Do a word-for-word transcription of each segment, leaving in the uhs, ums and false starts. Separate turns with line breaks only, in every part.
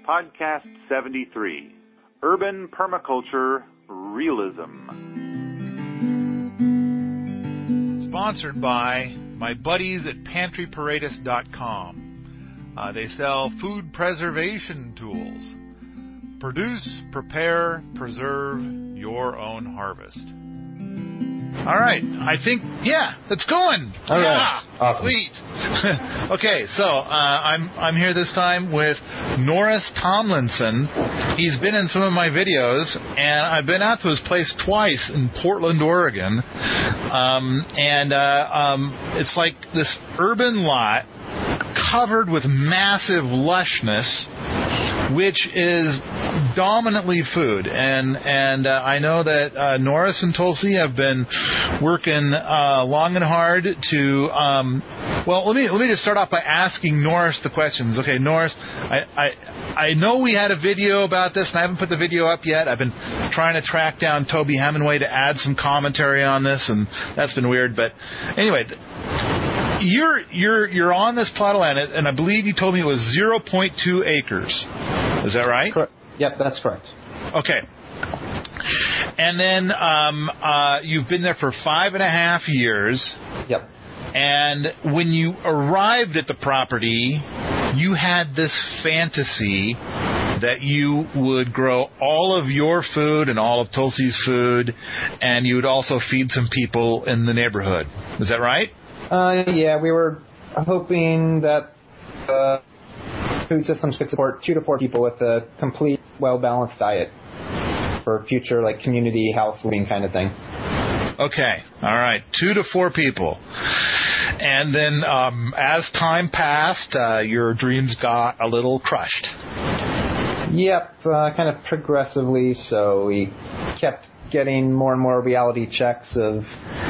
Podcast seventy-three, Urban Permaculture Realism. Sponsored by my buddies at pantry paradis dot com. Uh, they sell food preservation tools. Produce, prepare, preserve your own harvest. All right. I think, yeah, it's going.
All
yeah.
right. Awesome.
Sweet. Okay, so uh, I'm I'm here this time with Norris Tomlinson. He's been in some of my videos, and I've been out to his place twice in Portland, Oregon. Um, and uh, um, it's like this urban lot covered with massive lushness, which is dominantly food. And and uh, I know that uh, Norris and Tulsi have been working uh, long and hard to. Um, well, let me let me just start off by asking Norris the questions. Okay, Norris, I, I I know we had a video about this, and I haven't put the video up yet. I've been trying to track down Toby Hemingway to add some commentary on this, and that's been weird. But anyway. You're you're you're on this plot of land, and I believe you told me it was zero point two acres. Is that right?
Correct. Yep, that's correct.
Okay. And then um, uh, you've been there for five and a half years.
Yep.
And when you arrived at the property, you had this fantasy that you would grow all of your food and all of Tulsi's food, and you would also feed some people in the neighborhood. Is that right?
Uh, yeah, we were hoping that uh, food systems could support two to four people with a complete, well-balanced diet for future, like, community house living kind of thing.
Okay, all right, two to four people. And then um, as time passed, uh, your dreams got a little crushed.
Yep, uh, kind of progressively, so we kept getting more and more reality checks of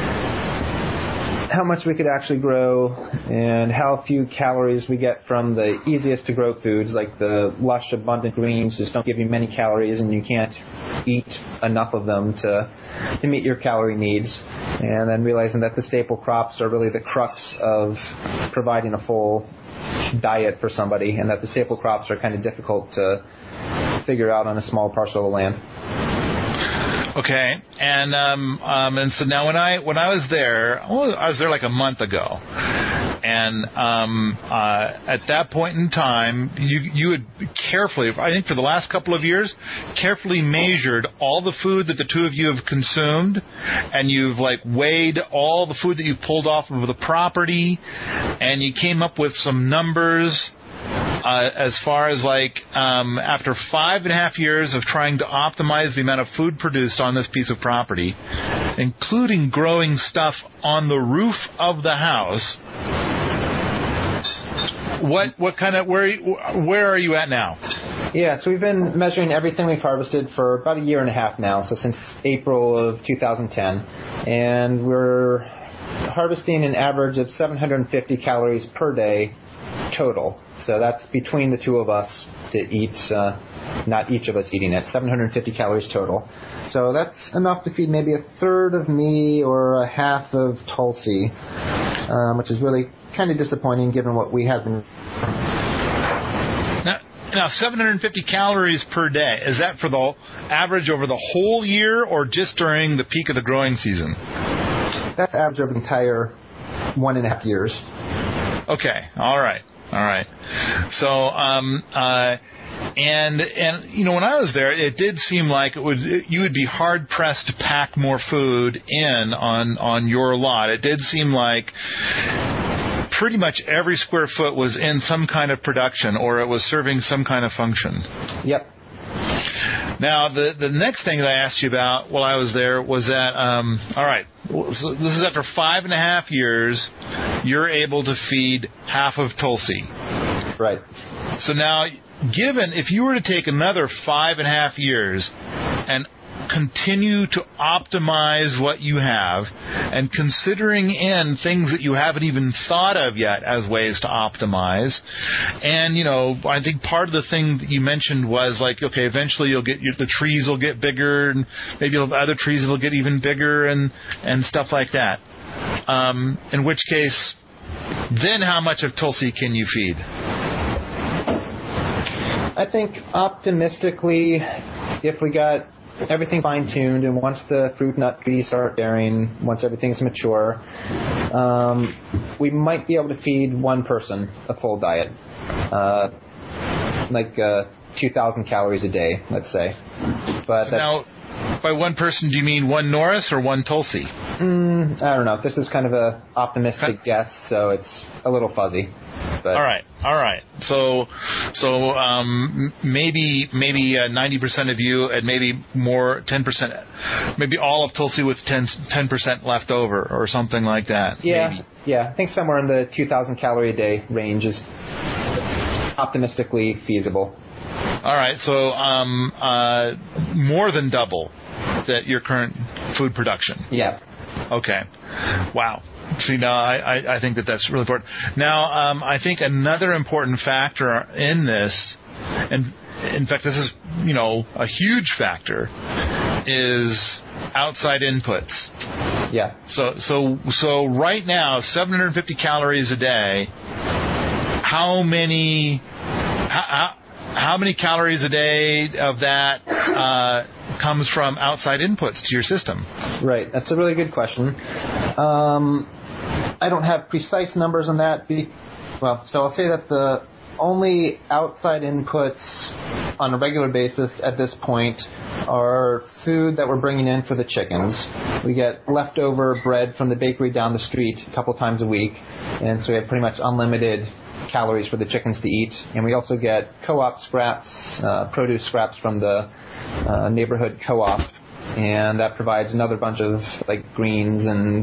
how much we could actually grow and how few calories we get from the easiest to grow foods, like the lush, abundant greens just don't give you many calories, and you can't eat enough of them to to meet your calorie needs. And then realizing that the staple crops are really the crux of providing a full diet for somebody, and that the staple crops are kind of difficult to figure out on a small parcel of land.
Okay, and um, um, and so now when I when I was there, well, I was there like a month ago, and um, uh, at that point in time, you you had carefully, I think for the last couple of years, carefully measured all the food that the two of you have consumed, and you've like weighed all the food that you've pulled off of the property, and you came up with some numbers. Uh, as far as like um, after five and a half years of trying to optimize the amount of food produced on this piece of property, including growing stuff on the roof of the house, what what kind of where where are you at now?
Yeah, so we've been measuring everything we've harvested for about a year and a half now, so since April of two thousand ten, and we're harvesting an average of seven hundred fifty calories per day total. So that's between the two of us to eat, uh, not each of us eating it, seven hundred fifty calories total. So that's enough to feed maybe a third of me or a half of Tulsi, um, which is really kind of disappointing given what we have been.
Now, now, seven hundred fifty calories per day, is that for the average over the whole year or just during the peak of the growing season?
That's average over the entire one and a half years.
Okay, all right. All right. So, um, uh, and and you know, when I was there, it did seem like it would it, you would be hard pressed to pack more food in on on your lot. It did seem like pretty much every square foot was in some kind of production, or it was serving some kind of function.
Yep.
Now, the the next thing that I asked you about while I was there was that, um, all right, so this is after five and a half years, you're able to feed half of Tulsi.
Right.
So now, given, if you were to take another five and a half years and continue to optimize what you have, and considering in things that you haven't even thought of yet as ways to optimize, and you know, I think part of the thing that you mentioned was like, okay, eventually you'll get the trees will get bigger, and maybe you'll have other trees that'll get even bigger, and and stuff like that. Um, in which case, then how much of Tulsi can you feed?
I think optimistically, if we got everything fine-tuned, and once the fruit nut trees start bearing, once everything's mature, um, we might be able to feed one person a full diet, uh, like uh, two thousand calories a day, let's say. But
so now, by one person, do you mean one Norris or one Tulsi?
Mm, I don't know. This is kind of a optimistic guess, so it's a little fuzzy. But.
All right, all right. So, so um, maybe maybe uh, ninety percent of you, and maybe more, ten percent, maybe all of Tulsi with ten percent left over, or something like that.
Yeah,
maybe.
yeah. I think somewhere in the two thousand calorie a day range is optimistically feasible.
All right, so um, uh, more than double that your current food production.
Yeah.
Okay. Wow. See, now I, I, I think that that's really important. Now, um, I think another important factor in this, and in fact, this is, you know, a huge factor, is outside inputs.
Yeah.
So, so, so right now, seven hundred fifty calories a day. How many? How, how many calories a day of that uh, comes from outside inputs to your system?
Right. That's a really good question. Um, I don't have precise numbers on that. Well, so I'll say that the only outside inputs on a regular basis at this point are food that we're bringing in for the chickens. We get leftover bread from the bakery down the street a couple times a week, and so we have pretty much unlimited calories for the chickens to eat. And we also get co-op scraps, uh, produce scraps from the uh, neighborhood co-op, and that provides another bunch of like greens and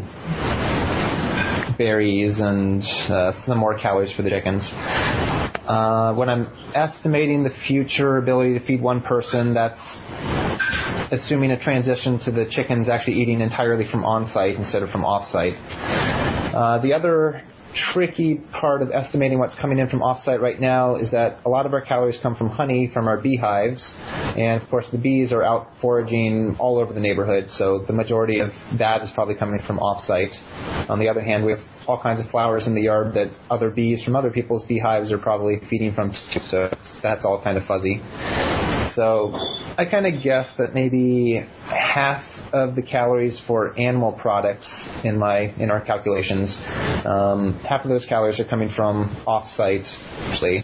berries and uh, some more calories for the chickens. Uh, when I'm estimating the future ability to feed one person, that's assuming a transition to the chickens actually eating entirely from on-site instead of from off-site. Uh, the other tricky part of estimating what's coming in from off-site right now is that a lot of our calories come from honey from our beehives, and of course the bees are out foraging all over the neighborhood, so the majority of that is probably coming from off-site. On the other hand, we have all kinds of flowers in the yard that other bees from other people's beehives are probably feeding from too, so that's all kind of fuzzy. So I kind of guess that maybe half of the calories for animal products in my in our calculations, um, half of those calories are coming from off-site, actually.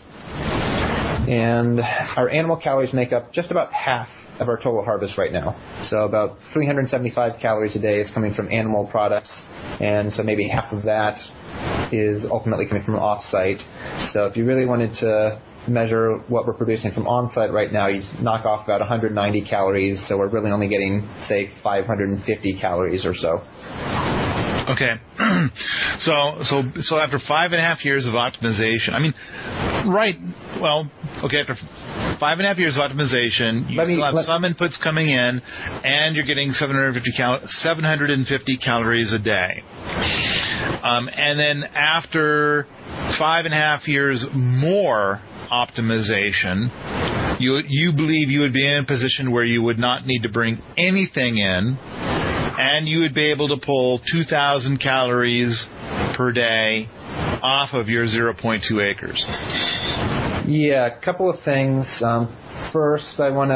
And our animal calories make up just about half of our total harvest right now. So about three hundred seventy-five calories a day is coming from animal products, and so maybe half of that is ultimately coming from off-site. So if you really wanted to measure what we're producing from on-site right now, you knock off about one hundred ninety calories, so we're really only getting, say, five hundred fifty calories or so.
Okay. so so so after five and a half years of optimization, I mean, right, well, okay, after five and a half years of optimization, you
me,
still have
let,
some inputs coming in, and you're getting seven hundred fifty, cal- seven hundred fifty calories a day. Um, and then after five and a half years more optimization, you you believe you would be in a position where you would not need to bring anything in, and you would be able to pull two thousand calories per day off of your zero point two acres.
Yeah, a couple of things. Um, first, I want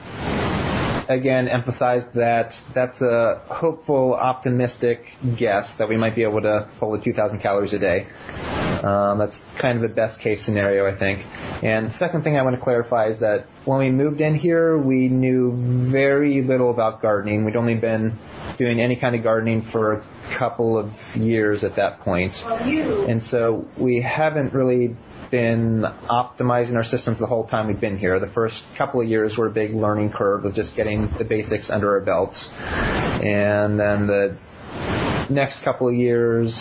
to, again, emphasize that that's a hopeful, optimistic guess that we might be able to pull the two thousand calories a day. Um, that's kind of the best case scenario, I think. And the second thing I want to clarify is that when we moved in here, we knew very little about gardening. We'd only been doing any kind of gardening for a couple of years at that point. And so we haven't really been optimizing our systems the whole time we've been here. The first couple of years were a big learning curve of just getting the basics under our belts. And then the next couple of years...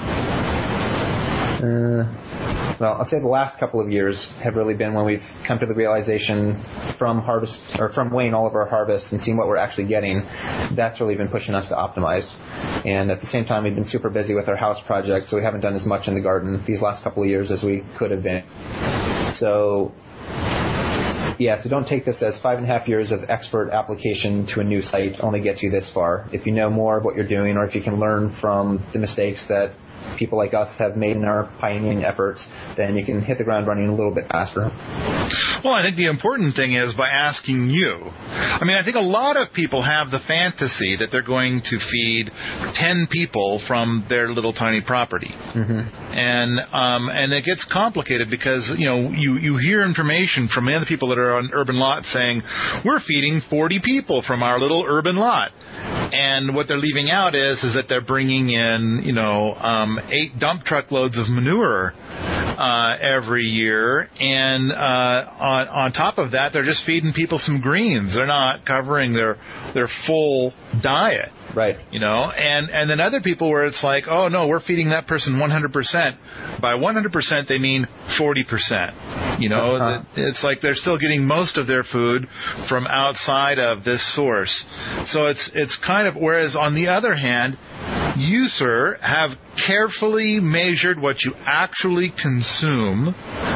Uh, well, I'll say the last couple of years have really been when we've come to the realization from harvest or from weighing all of our harvests and seeing what we're actually getting. That's really been pushing us to optimize. And at the same time, we've been super busy with our house project, so we haven't done as much in the garden these last couple of years as we could have been. So, yeah, so don't take this as five and a half years of expert application to a new site only gets you this far. If you know more of what you're doing, or if you can learn from the mistakes that people like us have made in our pioneering efforts, then you can hit the ground running a little bit faster.
Well, I think the important thing is by asking you. I mean, I think a lot of people have the fantasy that they're going to feed ten people from their little tiny property. Mm-hmm. And um, and it gets complicated because, you know, you, you hear information from the other people that are on urban lots saying, we're feeding forty people from our little urban lot. And what they're leaving out is is that they're bringing in, you know, um, eight dump truck loads of manure uh, every year, and uh, on on top of that, they're just feeding people some greens. They're not covering their their full diet.
Right.
You know, and, and then other people where it's like, oh, no, we're feeding that person one hundred percent. By one hundred percent, they mean forty percent. You know, uh-huh. It's like they're still getting most of their food from outside of this source. So it's it's kind of, whereas on the other hand, you, sir, have carefully measured what you actually consume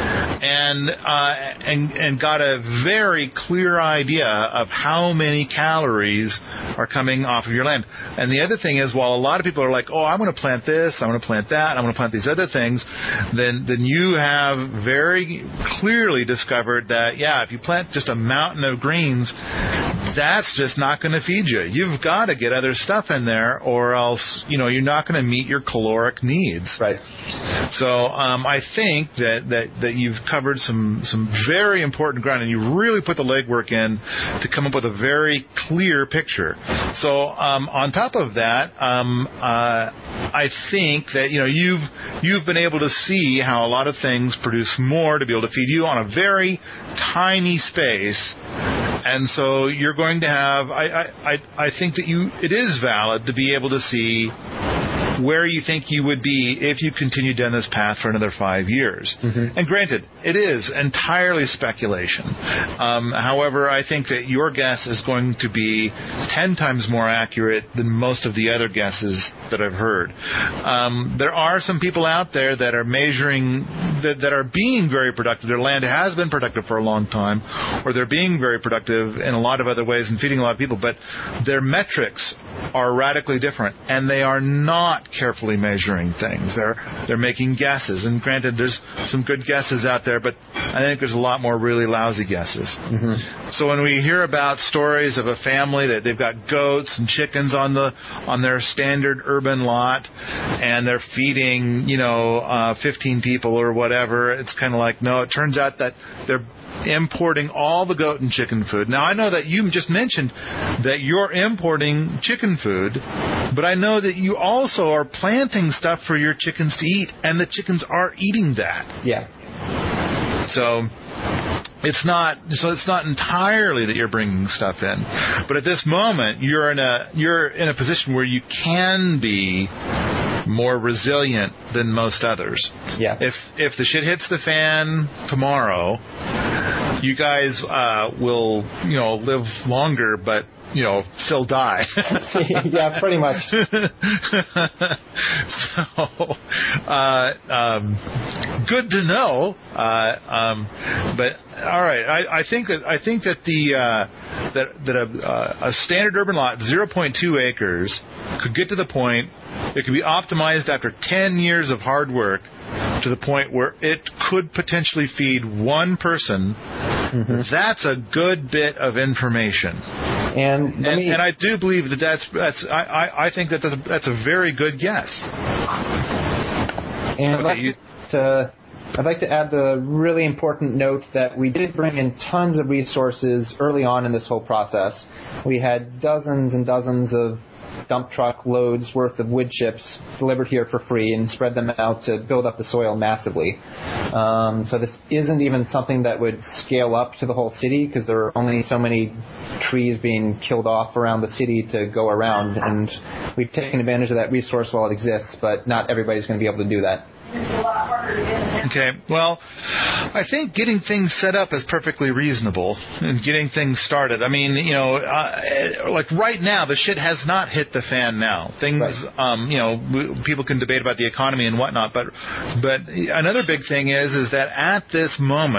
and uh, and and got a very clear idea of how many calories are coming off of your land. And the other thing is, while a lot of people are like, oh, I'm going to plant this, I'm going to plant that, I'm going to plant these other things, then then you have very clearly discovered that, yeah, if you plant just a mountain of greens, that's just not going to feed you. You've got to get other stuff in there, or else, you know, you're not going to meet your caloric needs.
Right.
So um, I think that, that, that you've covered some, some very important ground, and you really put the legwork in to come up with a very clear picture. So um, on top of that, um, uh, I think that, you know, you've you've been able to see how a lot of things produce more to be able to feed you on a very tiny space. And so you're going to have, I, I, I think that you, it is valid to be able to see where you think you would be if you continued down this path for another five years. Mm-hmm. And granted, it is entirely speculation. Um, however, I think that your guess is going to be ten times more accurate than most of the other guesses that I've heard. Um, there are some people out there that are measuring, that, that are being very productive. Their land has been productive for a long time, or they're being very productive in a lot of other ways and feeding a lot of people, but their metrics are radically different, and they are not carefully measuring things. They're they're making guesses, and granted, there's some good guesses out there, but I think there's a lot more really lousy guesses. Mm-hmm. So when we hear about stories of a family that they've got goats and chickens on the on their standard urban lot, and they're feeding, you know, uh, fifteen people or whatever, it's kind of like, no, it turns out that they're importing all the goat and chicken food. Now, I know that you just mentioned that you're importing chicken food, but I know that you also are planting stuff for your chickens to eat, and the chickens are eating that.
Yeah.
So it's not so it's not entirely that you're bringing stuff in, but at this moment you're in a you're in a position where you can be more resilient than most others.
Yeah.
If if the shit hits the fan tomorrow, you guys uh, will, you know, live longer, but, you know, still die.
Yeah, pretty much.
So, uh, um, good to know. Uh, um, but all right, I, I think that I think that the uh, that that a, uh, a standard urban lot, zero point two acres, could get to the point it could be optimized after ten years of hard work to the point where it could potentially feed one person. Mm-hmm. That's a good bit of information.
And
and,
me,
and I do believe that that's that's I, I, I think that that's a, that's a very good guess.
And
okay,
I'd, like
you,
to, I'd like to add the really important note that we did bring in tons of resources early on in this whole process. We had dozens and dozens of dump truck loads worth of wood chips delivered here for free and spread them out to build up the soil massively. Um, so this isn't even something that would scale up to the whole city, because there are only so many trees being killed off around the city to go around, and we've taken advantage of that resource while it exists, but not everybody's going to be able to do that.
Okay, well, I think getting things set up is perfectly reasonable and getting things started. I mean, you know, uh, like right now, the shit has not hit the fan now. Things, right. um, you know, people can debate about the economy and whatnot, but but another big thing is is that at this moment,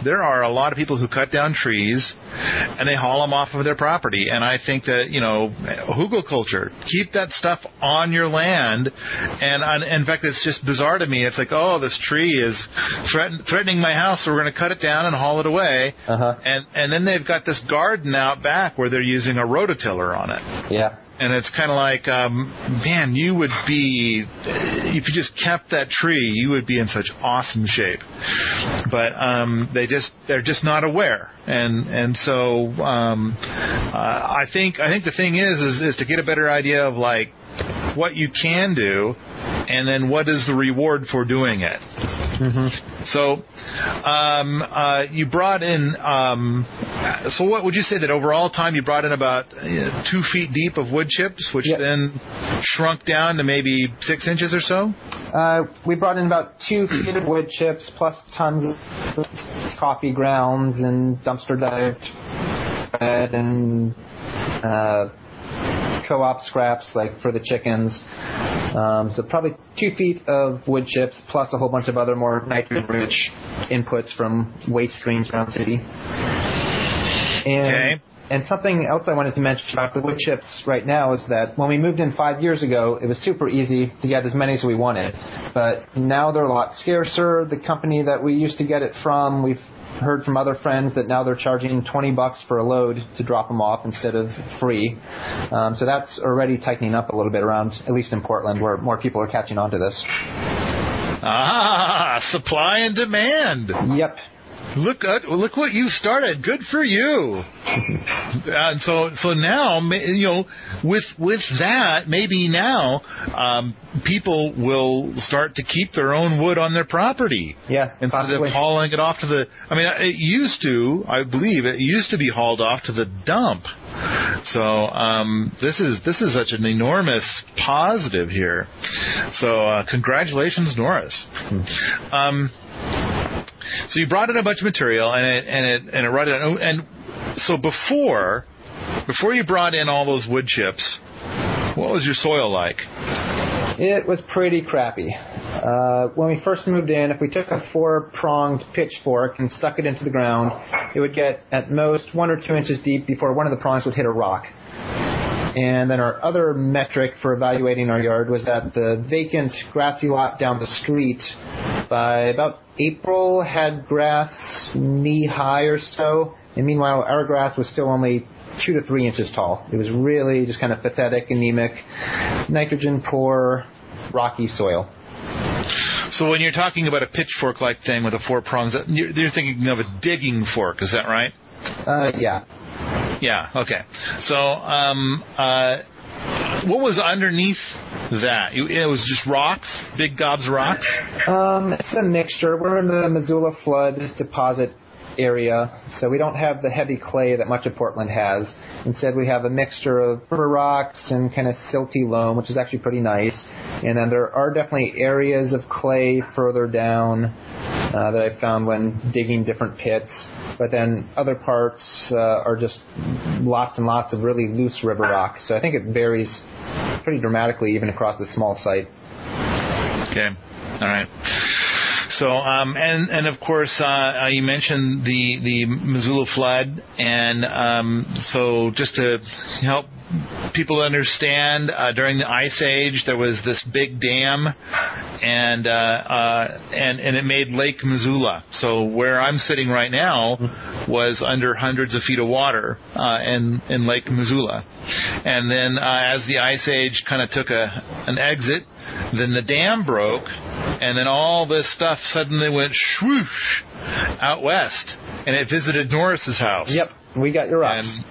there are a lot of people who cut down trees and they haul them off of their property. And I think that, you know, hugelkultur, keep that stuff on your land. And on, in fact, it's just bizarre to me. It's like, oh, this tree is threaten, threatening my house, so we're going to cut it down and haul it away. Uh-huh. And and then they've got this garden out back where they're using a rototiller on it.
Yeah.
And it's kind of like, um, man, you would be, if you just kept that tree, you would be in such awesome shape. But um, they just, they're just not aware. And and so um, uh, I think I think the thing is, is is to get a better idea of like what you can do, and then what is the reward for doing it. Mm-hmm. So um, uh, you brought in, um, so what would you say that overall time you brought in about uh, two feet deep of wood chips, which yep. then shrunk down to maybe six inches or so?
Uh, we brought in about two feet of wood chips plus tons of coffee grounds and dumpster dived bread and uh, co-op scraps like for the chickens. Um, so probably two feet of wood chips plus a whole bunch of other more nitrogen-rich inputs from waste streams around the city. And,
okay.
And something else I wanted to mention about the wood chips right now is that when we moved in five years ago, it was super easy to get as many as we wanted. But now they're a lot scarcer. The company that we used to get it from, we've heard from other friends that now they're charging twenty bucks for a load to drop them off instead of free. Um, so that's already tightening up a little bit around, at least in Portland, where more people are catching on to this.
Ah, supply and demand.
Yep.
Look at look what you started. Good for you. And so so now, you know, with with that, maybe now um, people will start to keep their own wood on their property.
Yeah,
instead
possibly.
of hauling it off to the. I mean, it used to. I believe it used to be hauled off to the dump. So um, this is this is such an enormous positive here. So uh, congratulations, Norris. Mm-hmm. Um, So you brought in a bunch of material, and it and it and it rotted. And so before before you brought in all those wood chips, what was your soil like?
It was pretty crappy. Uh, when we first moved in, if we took a four-pronged pitchfork and stuck it into the ground, it would get at most one or two inches deep before one of the prongs would hit a rock. And then our other metric for evaluating our yard was that the vacant grassy lot down the street by about April had grass knee-high or so. And meanwhile, our grass was still only two to three inches tall. It was really just kind of pathetic, anemic, nitrogen-poor, rocky soil.
So when you're talking about a pitchfork-like thing with the four prongs, you're, you're thinking of a digging fork, is that right?
Uh, yeah.
Yeah, okay. So, um, uh, what was underneath that? It was just rocks? Big gobs of rocks?
Um, it's a mixture. We're in the Missoula flood deposit area, so we don't have the heavy clay that much of Portland has. Instead, we have a mixture of river rocks and kind of silty loam, which is actually pretty nice. And then there are definitely areas of clay further down uh, that I found when digging different pits. But then other parts uh, are just lots and lots of really loose river rock. So I think it varies pretty dramatically even across a small site.
Okay. All right. So, um, and, and of course, uh, you mentioned the, the Missoula flood. And um, so just to help people understand, uh, during the Ice Age, there was this big dam, and uh, uh, and and it made Lake Missoula. So where I'm sitting right now was under hundreds of feet of water uh, in in Lake Missoula. And then uh, as the Ice Age kind of took a an exit, then the dam broke, and then all this stuff suddenly went swoosh out west, and it visited Norris's house.
Yep, we got your rocks.
And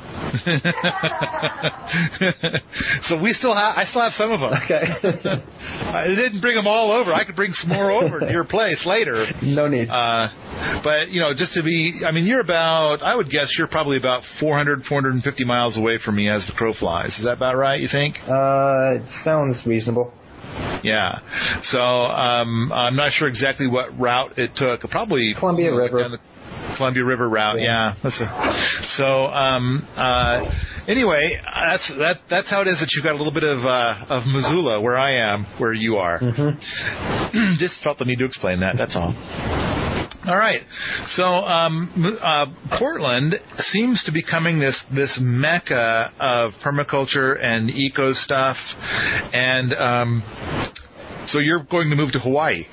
so we still have, I still have some of them.
Okay.
I didn't bring them all over. I could bring some more over to your place later.
No need.
Uh, but, you know, just to be, I mean, you're about, I would guess you're probably about four hundred, four hundred fifty miles away from me as the crow flies. Is that about right, you think?
Uh, it sounds reasonable.
Yeah. So um, I'm not sure exactly what route it took. Probably
Columbia
you know,
River.
Down the Columbia River route, yeah. yeah. That's a, so um, uh, anyway, that's that. That's how it is that you've got a little bit of uh, of Missoula where I am, where you are. Mm-hmm. Just felt the need to explain that. That's all. All right. So um, uh, Portland seems to be becoming this, this mecca of permaculture and eco stuff. And um, so you're going to move to Hawaii.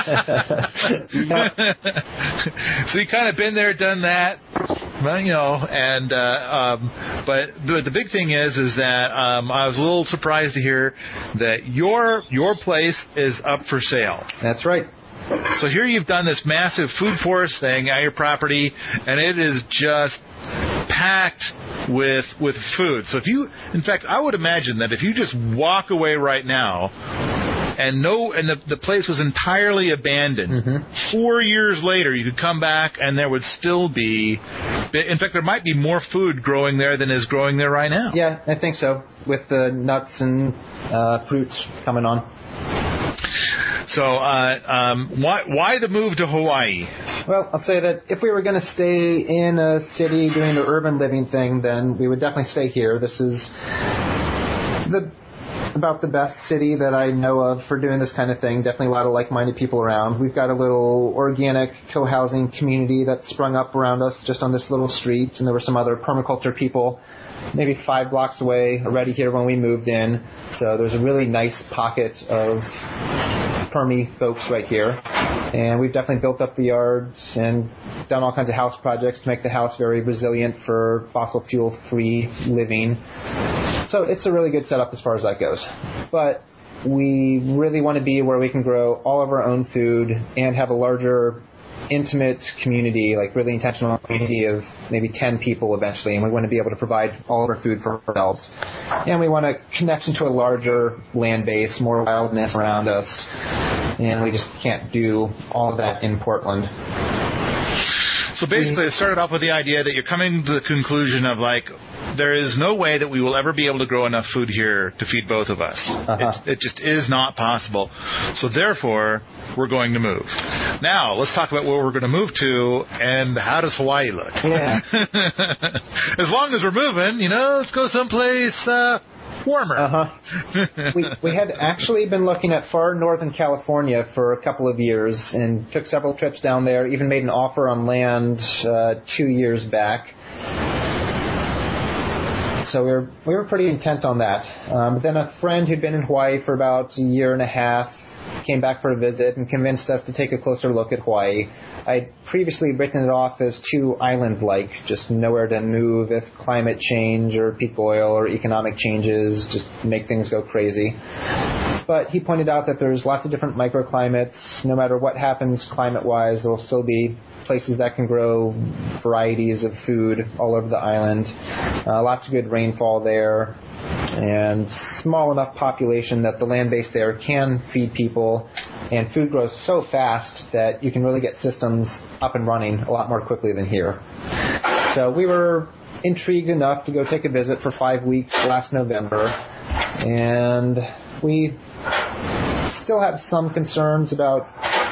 So you kind of been there, done that. Well, you know, and uh, um, but the, the big thing is, is that um, I was a little surprised to hear that your your place is up for sale.
That's right.
So here you've done this massive food forest thing at your property, and it is just packed with with food. So if you, in fact, I would imagine that if you just walk away right now. And no, and the, the place was entirely abandoned. Mm-hmm. Four years later, you could come back, and there would still be. In fact, there might be more food growing there than is growing there right now.
Yeah, I think so. With the nuts and uh, fruits coming on.
So, uh, um, why why the move to Hawaii?
Well, I'll say that if we were going to stay in a city doing the urban living thing, then we would definitely stay here. This is the. about the best city that I know of for doing this kind of thing. Definitely a lot of like-minded people around. We've got a little organic co-housing community that sprung up around us just on this little street, and there were some other permaculture people maybe five blocks away already here when we moved in. So there's a really nice pocket of permy folks right here. And we've definitely built up the yards and done all kinds of house projects to make the house very resilient for fossil fuel-free living. So it's a really good setup as far as that goes. But we really want to be where we can grow all of our own food and have a larger, intimate community, like really intentional community of maybe ten people eventually. And we want to be able to provide all of our food for ourselves. And we want a connection to a larger land base, more wildness around us. And we just can't do all of that in Portland.
So basically, it started off with the idea that you're coming to the conclusion of, like, there is no way that we will ever be able to grow enough food here to feed both of us. Uh-huh. It, it just is not possible. So therefore, we're going to move. Now, let's talk about where we're going to move to and how does Hawaii look?
Yeah.
As long as we're moving, you know, let's go someplace uh, warmer.
Uh-huh. we, we had actually been looking at far northern California for a couple of years and took several trips down there, even made an offer on land uh, two years back. So we were, we were pretty intent on that. Um, but then a friend who'd been in Hawaii for about a year and a half came back for a visit and convinced us to take a closer look at Hawaii. I'd previously written it off as too island-like, just nowhere to move if climate change or peak oil or economic changes just make things go crazy. But he pointed out that there's lots of different microclimates. No matter what happens climate-wise, there will still be places that can grow varieties of food all over the island. Uh, lots of good rainfall there. And small enough population that the land base there can feed people, and food grows so fast that you can really get systems up and running a lot more quickly than here. So we were intrigued enough to go take a visit for five weeks last November, and we still have some concerns about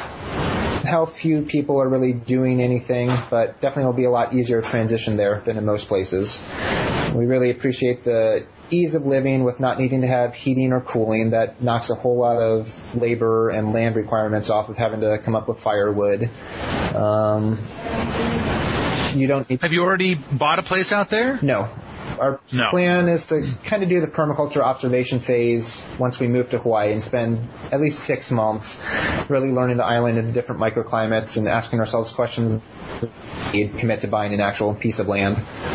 how few people are really doing anything, but definitely will be a lot easier transition there than in most places. We really appreciate the ease of living with not needing to have heating or cooling. That knocks a whole lot of labor and land requirements off of having to come up with firewood. Um, you don't need.
Have you already bought a place out there?
No. Our
no.
plan is to kind of do the permaculture observation phase once we move to Hawaii and spend at least six months really learning the island and the different microclimates and asking ourselves questions and commit to buying an actual piece of land.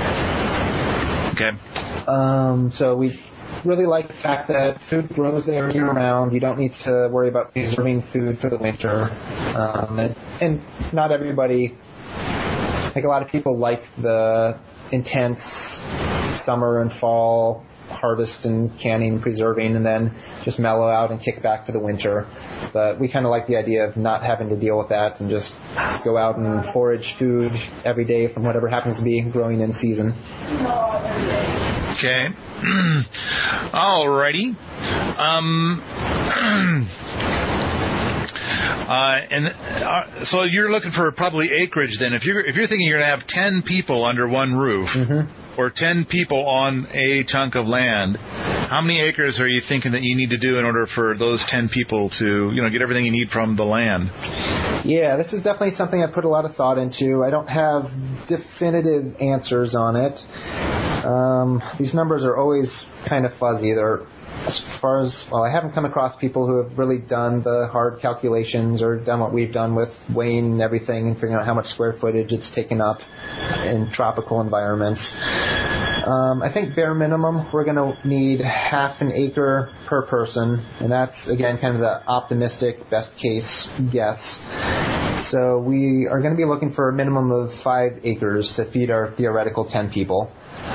Okay.
Um, so we really like the fact that food grows there year-round. You don't need to worry about preserving food for the winter. Um, and, and not everybody, like a lot of people like the intense summer and fall harvest and canning and preserving and then just mellow out and kick back for the winter. But we kind of like the idea of not having to deal with that and just go out and forage food every day from whatever happens to be growing in season.
Okay. Alrighty. Um, uh, and uh, so you're looking for probably acreage then. If you're if you're thinking you're going to have ten people under one roof, mm-hmm. or ten people on a chunk of land, how many acres are you thinking that you need to do in order for those ten people to, you know, get everything you need from the land?
Yeah, this is definitely something I put a lot of thought into. I don't have definitive answers on it. Um, these numbers are always kind of fuzzy. They're, as far as, well, I haven't come across people who have really done the hard calculations or done what we've done with weighing everything and figuring out how much square footage it's taken up in tropical environments. Um, I think bare minimum, we're going to need half an acre per person, and that's, again, kind of the optimistic best case guess. So we are going to be looking for a minimum of five acres to feed our theoretical ten people.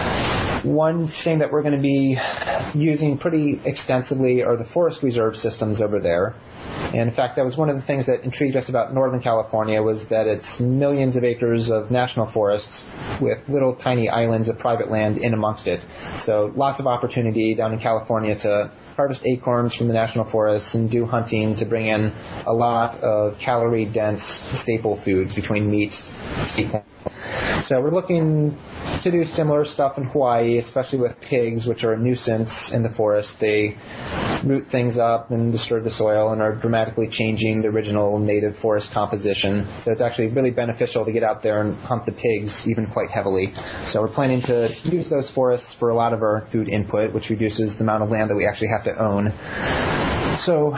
One thing that we're going to be using pretty extensively are the forest reserve systems over there. And in fact, that was one of the things that intrigued us about Northern California, was that it's millions of acres of national forests with little tiny islands of private land in amongst it. So lots of opportunity down in California to harvest acorns from the national forests and do hunting to bring in a lot of calorie-dense staple foods between meat and seafood. So we're looking to do similar stuff in Hawaii, especially with pigs, which are a nuisance in the forest. They root things up and disturb the soil and are dramatically changing the original native forest composition. So it's actually really beneficial to get out there and hunt the pigs even quite heavily. So we're planning to use those forests for a lot of our food input, which reduces the amount of land that we actually have to own. So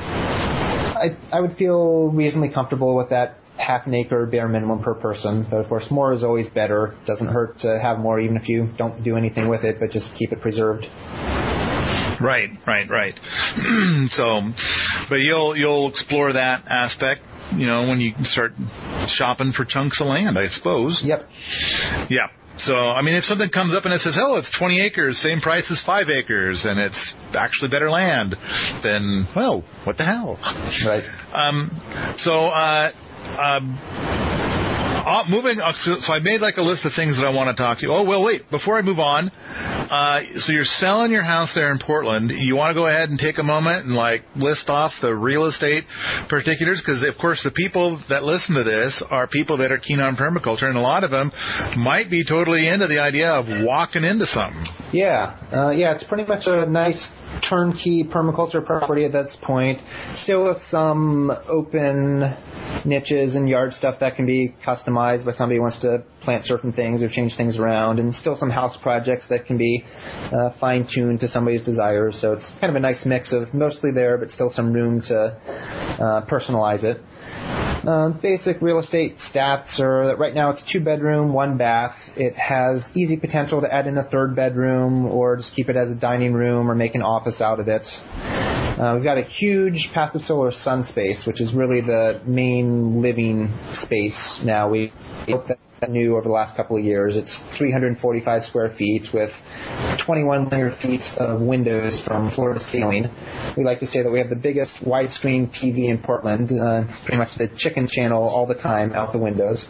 I, I would feel reasonably comfortable with that half an acre bare minimum per person. But of course, more is always better. Doesn't hurt to have more, even if you don't do anything with it, but just keep it preserved.
Right, right, right. So, but you'll you'll explore that aspect, you know, when you start shopping for chunks of land, I suppose.
Yep.
Yeah. So, I mean, if something comes up and it says, oh, it's twenty acres, same price as five acres, and it's actually better land, then, well, what the hell?
Right.
Um, so, uh, um, uh, moving, uh, so, so I made like a list of things that I want to talk to you. Oh, well, wait, before I move on, uh, so you're selling your house there in Portland. You want to go ahead and take a moment and like list off the real estate particulars? Because, of course, the people that listen to this are people that are keen on permaculture, and a lot of them might be totally into the idea of walking into something.
Yeah, uh, yeah, it's pretty much a nice turnkey permaculture property at this point. Still with some open niches and yard stuff that can be customized by somebody who wants to plant certain things or change things around, and still some house projects that can be uh, fine-tuned to somebody's desires. So it's kind of a nice mix of mostly there, but still some room to uh, personalize it. Uh, basic real estate stats are that right now it's two bedroom, one bath. It has easy potential to add in a third bedroom or just keep it as a dining room or make an office out of it. Uh, we've got a huge passive solar sun space, which is really the main living space now. We built that new over the last couple of years. It's three hundred forty-five square feet with twenty-one linear feet of windows from floor to ceiling. We like to say that we have the biggest widescreen T V in Portland. Uh, it's pretty much the chicken channel all the time out the windows.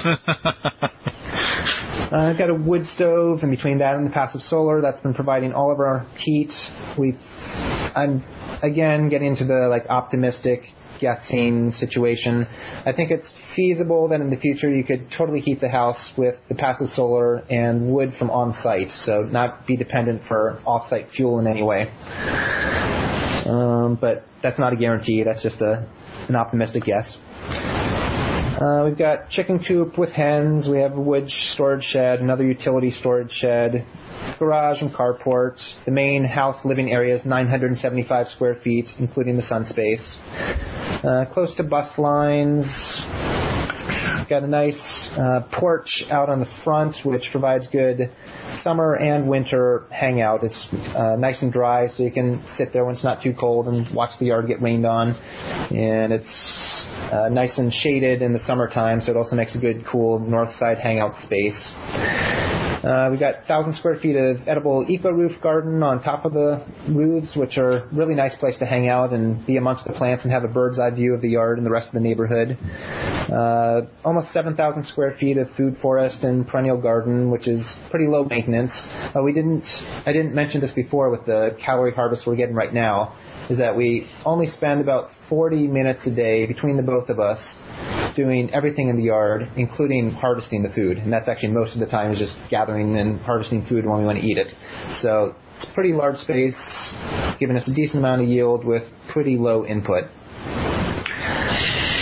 Uh, I've got a wood stove, and between that and the passive solar, that's been providing all of our heat. We've, I'm again getting into the like optimistic guessing situation. I think it's feasible that in the future you could totally heat the house with the passive solar and wood from on-site, so not be dependent for off-site fuel in any way. Um, but that's not a guarantee. That's just a an optimistic guess. Uh, we've got chicken coop with hens. We have a wood storage shed, another utility storage shed, garage and carport. The main house living area is nine hundred seventy-five square feet, including the sun space. Uh, close to bus lines. Got a nice uh, porch out on the front, which provides good summer and winter hangout. It's uh, nice and dry, so you can sit there when it's not too cold and watch the yard get rained on. And it's uh, nice and shaded in the summertime, so it also makes a good, cool north side hangout space. Uh, we've got one thousand square feet of edible eco-roof garden on top of the roofs, which are a really nice place to hang out and be amongst the plants and have a bird's eye view of the yard and the rest of the neighborhood. Uh, almost seven thousand square feet of food forest and perennial garden, which is pretty low maintenance. Uh, we didn't, I didn't mention this before with the calorie harvest we're getting right now, is that we only spend about forty minutes a day between the both of us doing everything in the yard, including harvesting the food. And that's actually most of the time is just gathering and harvesting food when we want to eat it. So it's a pretty large space, giving us a decent amount of yield with pretty low input.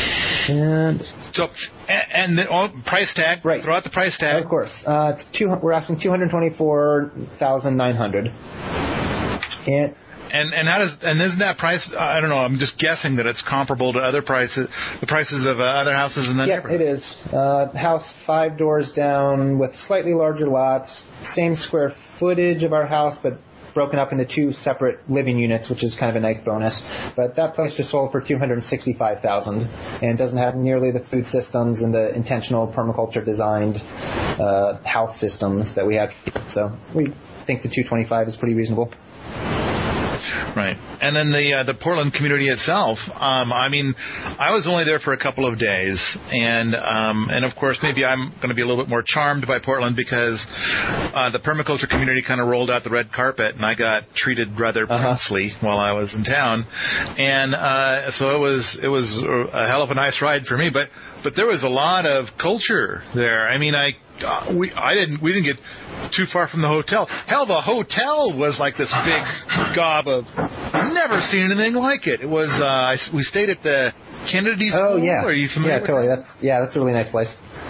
And
so, and, and the oh, price tag,
right.
Throw out the price tag.
Of course. Uh, it's two, we're asking two hundred twenty-four thousand nine hundred dollars. And
And and how does and isn't that price? I don't know. I'm just guessing that it's comparable to other prices, the prices of uh, other houses in the
yeah,
neighborhood.
it is. Uh, house five doors down with slightly larger lots, same square footage of our house, but broken up into two separate living units, which is kind of a nice bonus. But that place just sold for two hundred sixty-five thousand dollars and doesn't have nearly the food systems and the intentional permaculture designed uh, house systems that we have. So we think the two hundred twenty-five is pretty reasonable.
Right. And then the uh, the Portland community itself, um, I mean, I was only there for a couple of days, and um, and of course maybe I'm going to be a little bit more charmed by Portland because uh, the permaculture community kind of rolled out the red carpet, and I got treated rather
uh-huh.
princely while I was in town, and uh, so it was it was a hell of a nice ride for me, but but there was a lot of culture there. I mean, I uh, we I didn't we didn't get too far from the hotel. Hell, the hotel was like this big gob of, never seen anything like it. It was, uh, I, we stayed at the Kennedy School.
Oh, yeah.
Are you familiar
yeah,
with
totally.
that?
That's, yeah, that's a really nice place.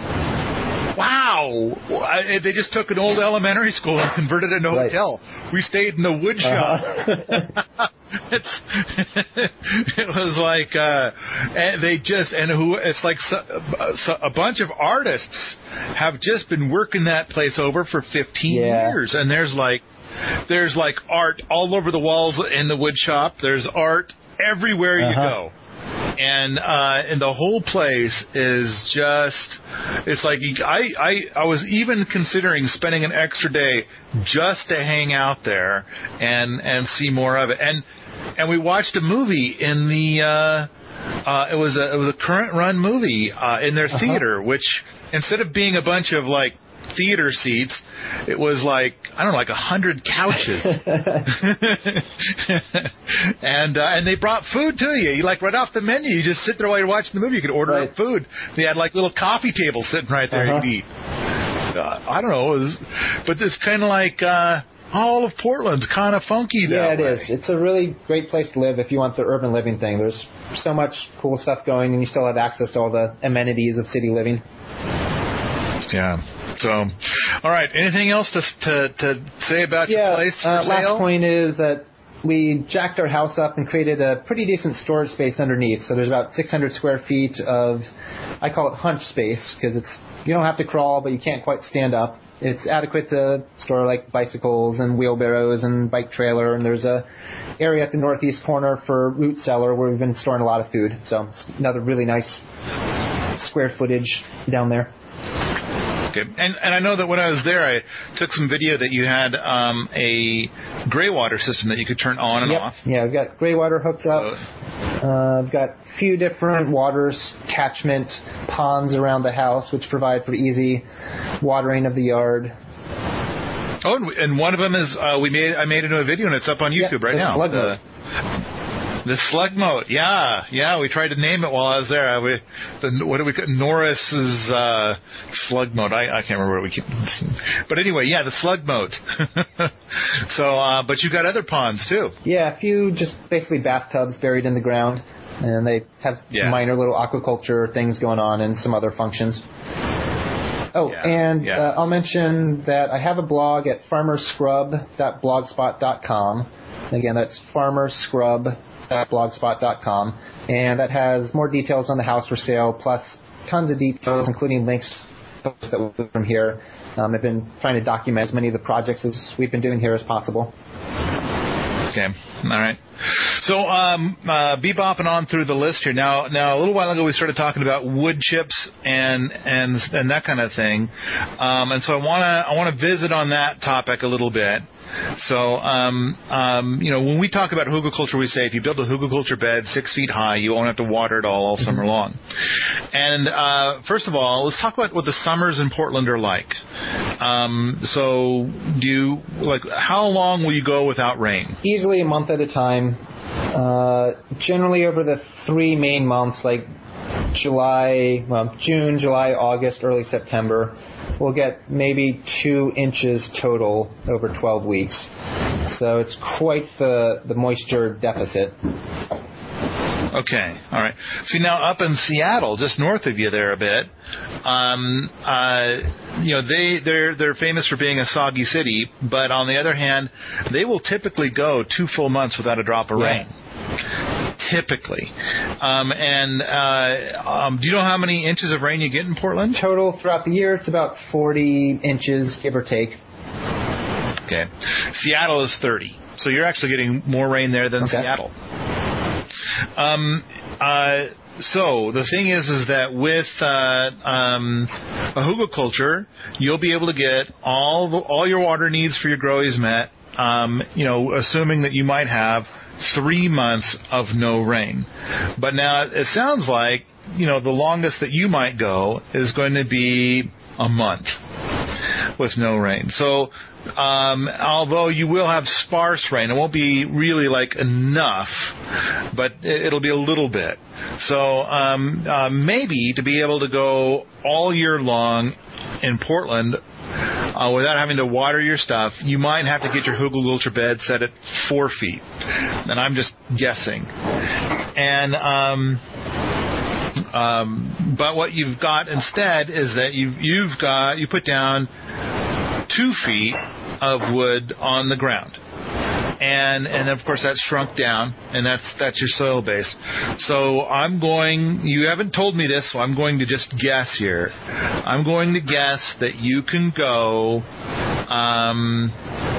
Wow. I, they just took an old elementary school and converted it into a
right.
hotel. We stayed in the wood shop.
Uh-huh.
it's, it was like, uh, and they just, and who, it's like so, so a bunch of artists have just been working that place over for fifteen
yeah.
years. And there's like, there's like art all over the walls in the wood shop. There's art everywhere
uh-huh.
you go. And uh, and the whole place is just, it's like, I, I, I was even considering spending an extra day just to hang out there and, and see more of it. And and we watched a movie in the, uh, uh, it was a, it was a current run movie uh, in their uh-huh. theater, which instead of being a bunch of like theater seats, it was like, I don't know, like a hundred couches. and uh, and they brought food to you. You like right off the menu, you just sit there while you're watching the movie. You could order
right.
up food. They had like little coffee tables sitting right there
uh-huh.
you could eat. Uh, I don't know, it was, but it's kind of like uh, all of Portland's kind of funky that
Yeah, it
way.
is. It's a really great place to live if you want the urban living thing. There's so much cool stuff going, and you still have access to all the amenities of city living.
Yeah. So, all right. Anything else to to, to say about
yeah,
your place for
uh,
sale?
Last point is that we jacked our house up and created a pretty decent storage space underneath. So there's about six hundred square feet of, I call it hunch space, because it's you don't have to crawl, but you can't quite stand up. It's adequate to store like bicycles and wheelbarrows and bike trailer. And there's a area at the northeast corner for root cellar where we've been storing a lot of food. So it's another really nice square footage down there.
Okay. And and I know that when I was there, I took some video that you had um, a gray water system that you could turn on and
yep.
off.
Yeah, we've got gray water hooked up.
So,
uh, I've got a few different water catchment ponds around the house, which provide for easy watering of the yard.
Oh, and, and one of them is uh, we made. I made into a video, and it's up on YouTube
yep,
right now.
Slug
the, the slug moat, yeah, yeah. We tried to name it while I was there. I, we, the, what do we call Norris's uh, slug moat? I, I can't remember what we keep. But anyway, yeah, the slug moat. so, uh, but you got other ponds too.
Yeah, a few just basically bathtubs buried in the ground, and they have
yeah.
minor little aquaculture things going on and some other functions. Oh,
yeah,
and
yeah.
Uh, I'll mention that I have a blog at farmer scrub dot blogspot dot com. Again, that's farmer scrub dot blogspot dot com, and that has more details on the house for sale, plus tons of details, including links to posts that we from here. Um, I've been trying to document as many of the projects as we've been doing here as possible.
Okay. All right. So, um, uh, bebopping on through the list here. Now, now, a little while ago, we started talking about wood chips and and and that kind of thing. Um, and so, I want to I want to visit on that topic a little bit. So, um, um, you know, when we talk about hugelkultur, we say if you build a hugelkultur bed six feet high, you won't have to water it all all summer long. And uh, first of all, let's talk about what the summers in Portland are like. Um, so, do you like how long will you go without rain?
Easily a month at a time. Uh, generally, over the three main months, like July, well, June, July, August, early September, we'll get maybe two inches total over twelve weeks. So it's quite the, the moisture deficit.
Okay, all right. See, now up in Seattle, just north of you there a bit, um, uh, you know, they they're they're famous for being a soggy city, but on the other hand, they will typically go two full months without a drop of
yeah.
rain. Typically, um, and uh, um, do you know how many inches of rain you get in Portland?
Total throughout the year, it's about forty inches, give or take.
Okay, Seattle is thirty, so you're actually getting more rain there than
okay.
Seattle. Um, uh, so the thing is, is that with uh, um, a hugelkultur, you'll be able to get all the, all your water needs for your growies met. Um, you know, assuming that you might have three months of no rain. But now it sounds like, you know, the longest that you might go is going to be a month with no rain. So um, although you will have sparse rain, it won't be really like enough, but it, it'll be a little bit. So um, uh, maybe to be able to go all year long in Portland Uh, without having to water your stuff, you might have to get your hugelkultur bed set at four feet. And I'm just guessing. And um, um, but what you've got instead is that you've you've got you put down two feet of wood on the ground. And and of course that's shrunk down, and that's that's your soil base. So I'm going. You haven't told me this, so I'm going to just guess here. I'm going to guess that you can go um,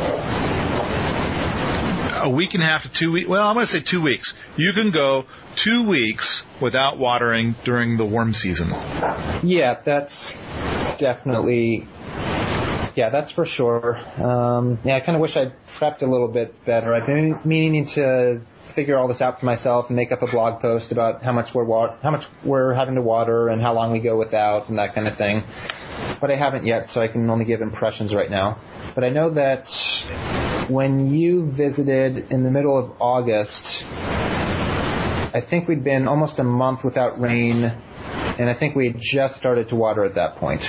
a week and a half to two weeks. Well, I'm going to say two weeks. You can go two weeks without watering during the warm season.
Yeah, that's definitely. Yeah, that's for sure. Um, yeah, I kind of wish I'd prepped a little bit better. I've been meaning to figure all this out for myself and make up a blog post about how much we're wa- how much we're having to water and how long we go without and that kind of thing. But I haven't yet, so I can only give impressions right now. But I know that when you visited in the middle of August, I think we'd been almost a month without rain, and I think we had just started to water at that point.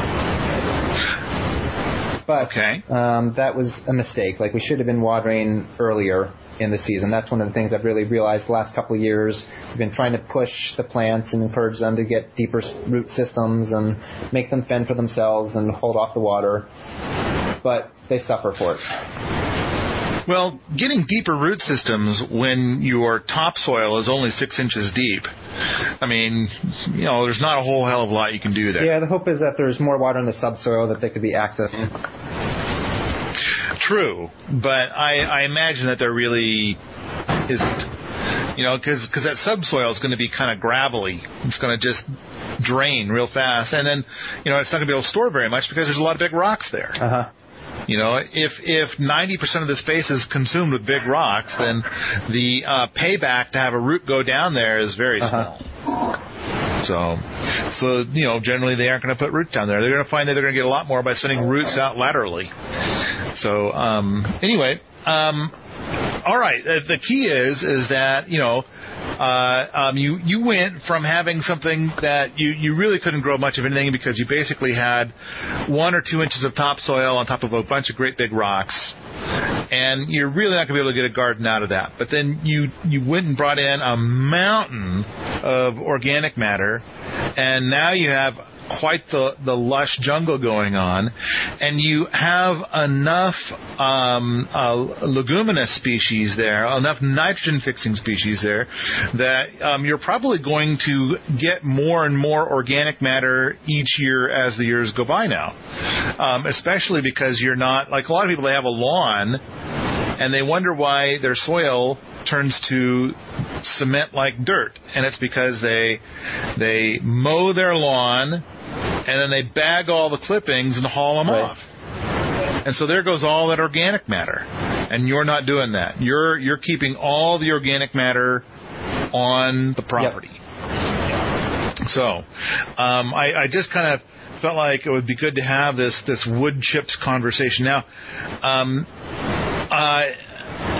But
okay.
um, that was a mistake. Like, we should have been watering earlier in the season. That's one of the things I've really realized the last couple of years. We've been trying to push the plants and encourage them to get deeper root systems and make them fend for themselves and hold off the water. But they suffer for it.
Well, getting deeper root systems when your topsoil is only six inches deep, I mean, you know, there's not a whole hell of a lot you can do there.
Yeah, the hope is that there's more water in the subsoil that they could be accessing.
True, but I, I imagine that there really isn't. You know, because that subsoil is going to be kind of gravelly. It's going to just drain real fast. And then, you know, it's not going to be able to store very much because there's a lot of big rocks there.
Uh-huh.
You know, if if ninety percent of the space is consumed with big rocks, then the uh, payback to have a root go down there is very
uh-huh.
small. So, so you know, generally they aren't going to put roots down there. They're going to find that they're going to get a lot more by sending roots out laterally. So, um, anyway, um, all right. The key is is that, you know, uh, um, you you went from having something that you, you really couldn't grow much of anything because you basically had one or two inches of topsoil on top of a bunch of great big rocks, and you're really not going to be able to get a garden out of that. But then you you went and brought in a mountain of organic matter, and now you have quite the, the lush jungle going on, and you have enough um, uh, leguminous species there, enough nitrogen-fixing species there, that um, you're probably going to get more and more organic matter each year as the years go by now, um, especially because you're not, like a lot of people, they have a lawn, and they wonder why their soil turns to cement like dirt, and it's because they they mow their lawn and then they bag all the clippings and haul them
right.
off. And so there goes all that organic matter. And you're not doing that. You're you're keeping all the organic matter on the property. Yep. So um, I, I just kind of felt like it would be good to have this this wood chips conversation. Now, um, uh,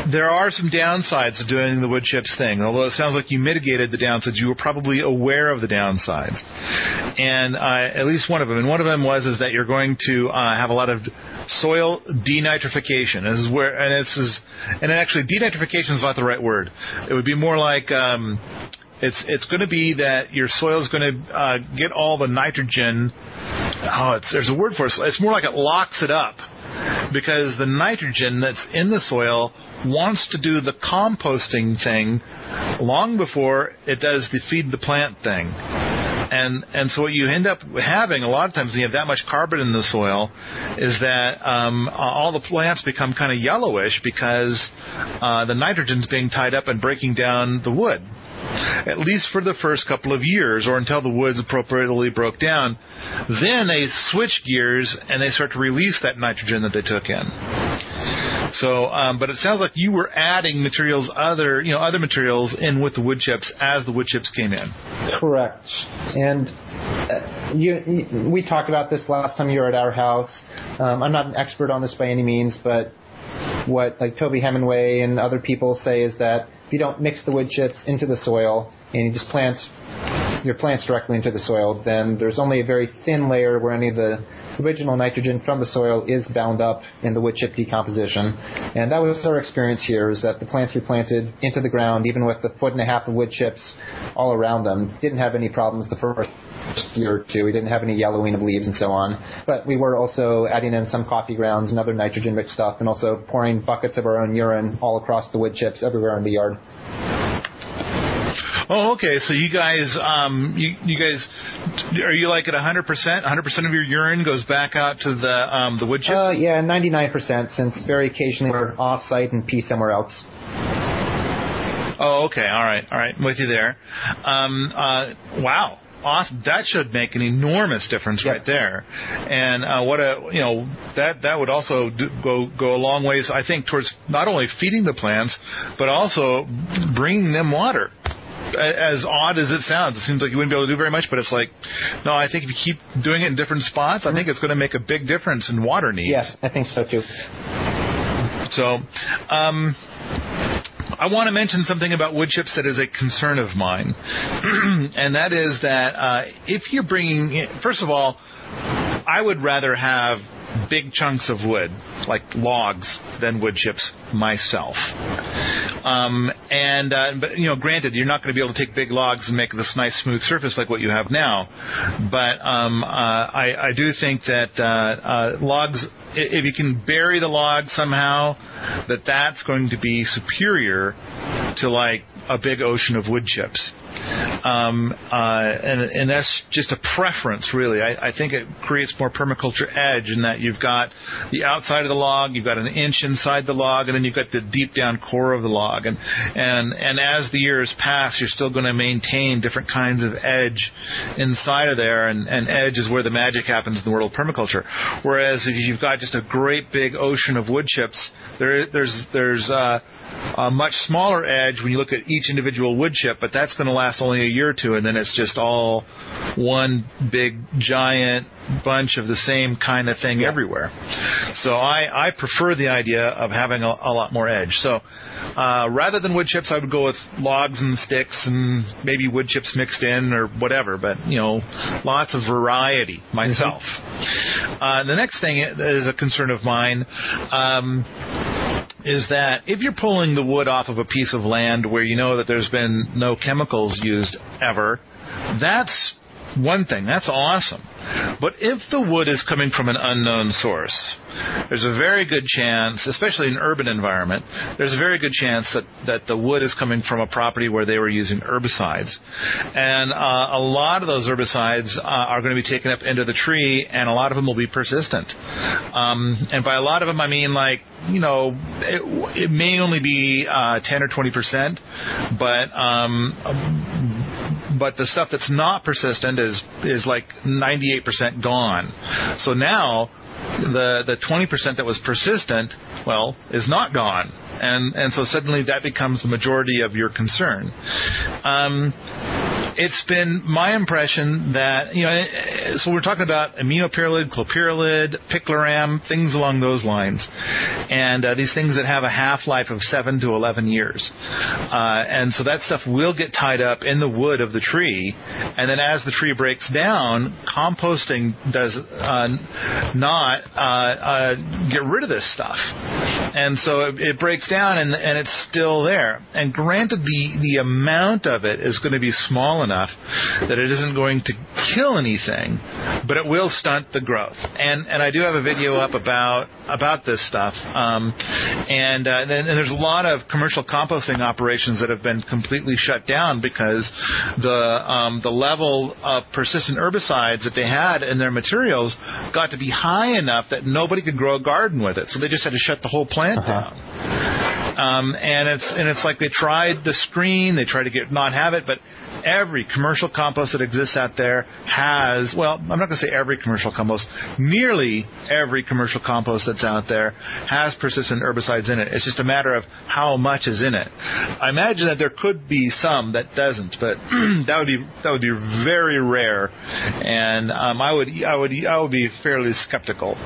there are some downsides to doing the wood chips thing. Although it sounds like you mitigated the downsides, you were probably aware of the downsides. And uh, at least one of them. And one of them was is that you're going to uh, have a lot of soil denitrification. This is where, and this is, and actually denitrification is not the right word. It would be more like um, it's it's going to be that your soil is going to uh, get all the nitrogen. Oh, it's, there's a word for it. It's more like it locks it up. Because the nitrogen that's in the soil wants to do the composting thing long before it does the feed the plant thing. And and so what you end up having a lot of times when you have that much carbon in the soil is that um, all the plants become kind of yellowish because uh, the nitrogen's being tied up and breaking down the wood. At least for the first couple of years, or until the woods appropriately broke down. Then they switch gears and they start to release that nitrogen that they took in. So, um, but it sounds like you were adding materials, other you know, other materials in with the wood chips as the wood chips came in.
Correct. And uh, you, you, we talked about this last time you were at our house. Um, I'm not an expert on this by any means, but what like Toby Hemingway and other people say is that if you don't mix the wood chips into the soil and you just plant your plants directly into the soil, then there's only a very thin layer where any of the original nitrogen from the soil is bound up in the wood chip decomposition. And that was our experience here, is that the plants we planted into the ground, even with the foot and a half of wood chips all around them, didn't have any problems the first year or two. We didn't have any yellowing of leaves and so on. But we were also adding in some coffee grounds and other nitrogen mixed stuff, and also pouring buckets of our own urine all across the wood chips everywhere in the yard.
Oh, okay. So you guys, um, you, you guys, are you like at one hundred percent? one hundred percent of your urine goes back out to the um, the wood chips?
Uh, yeah, ninety-nine percent, since very occasionally we're off-site and pee somewhere else.
Oh, okay. All right. All right. I'm with you there. Um, uh, wow. Awesome. That should make an enormous difference
yep.
right there, and uh, what a you know that that would also do, go go a long ways, I think, towards not only feeding the plants but also bringing them water. As odd as it sounds, it seems like you wouldn't be able to do very much, but it's like, no, I think if you keep doing it in different spots, I think it's going to make a big difference in water needs.
Yes, I think so too.
So, um, I want to mention something about wood chips that is a concern of mine, and that is that uh, if you're bringing in, first of all, I would rather have big chunks of wood, like logs, than wood chips myself. Um, and uh, but you know, granted, you're not going to be able to take big logs and make this nice smooth surface like what you have now. But um, uh, I, I do think that uh, uh, logs, if you can bury the log somehow, that that's going to be superior to like a big ocean of wood chips. Um, uh, and, and that's just a preference, really. I, I think it creates more permaculture edge in that you've got the outside of the log, you've got an inch inside the log, and then you've got the deep down core of the log. And and, and as the years pass, you're still going to maintain different kinds of edge inside of there, and, and edge is where the magic happens in the world of permaculture. Whereas if you've got just a great big ocean of wood chips, there, there's there's uh, a much smaller edge when you look at each individual wood chip, but that's going to last only a year or two, and then it's just all one big giant bunch of the same kind of thing yeah. everywhere. So I, I prefer the idea of having a, a lot more edge. So uh, rather than wood chips, I would go with logs and sticks and maybe wood chips mixed in or whatever, but you know, lots of variety myself. Mm-hmm. Uh, the next thing that is a concern of mine um, is that if you're pulling the wood off of a piece of land where you know that there's been no chemicals used ever, that's one thing. That's awesome. But if the wood is coming from an unknown source, there's a very good chance, especially in an urban environment, there's a very good chance that, that the wood is coming from a property where they were using herbicides. And uh, a lot of those herbicides uh, are going to be taken up into the tree, and a lot of them will be persistent. Um, and by a lot of them, I mean like, you know, it, it may only be uh, ten or twenty percent, but um, but the stuff that's not persistent is is like ninety-eight percent gone. So now the the twenty percent that was persistent, well, is not gone. And and so suddenly that becomes the majority of your concern. Um, it's been my impression that, you know, so we're talking about aminopyrrolid, clopyrrolid, picloram, things along those lines, and uh, these things that have a half-life of seven to eleven years. Uh, and so that stuff will get tied up in the wood of the tree, and then as the tree breaks down, composting does uh, not uh, uh, get rid of this stuff. And so it, it breaks down, and, and it's still there. And granted, the, the amount of it is going to be small enough that it isn't going to kill anything, but it will stunt the growth. And and I do have a video up about about this stuff. Um, and, uh, and, and there's a lot of commercial composting operations that have been completely shut down because the um, the level of persistent herbicides that they had in their materials got to be high enough that nobody could grow a garden with it. So they just had to shut the whole plant uh-huh. down. Um, and it's and it's like they tried the screen, they tried to get not have it, but every commercial compost that exists out there has, well, I'm not going to say every commercial compost, nearly every commercial compost that's out there has persistent herbicides in it. It's just a matter of how much is in it. I imagine that there could be some that doesn't, but that would be that would be very rare, and um, I would I would I would be fairly skeptical.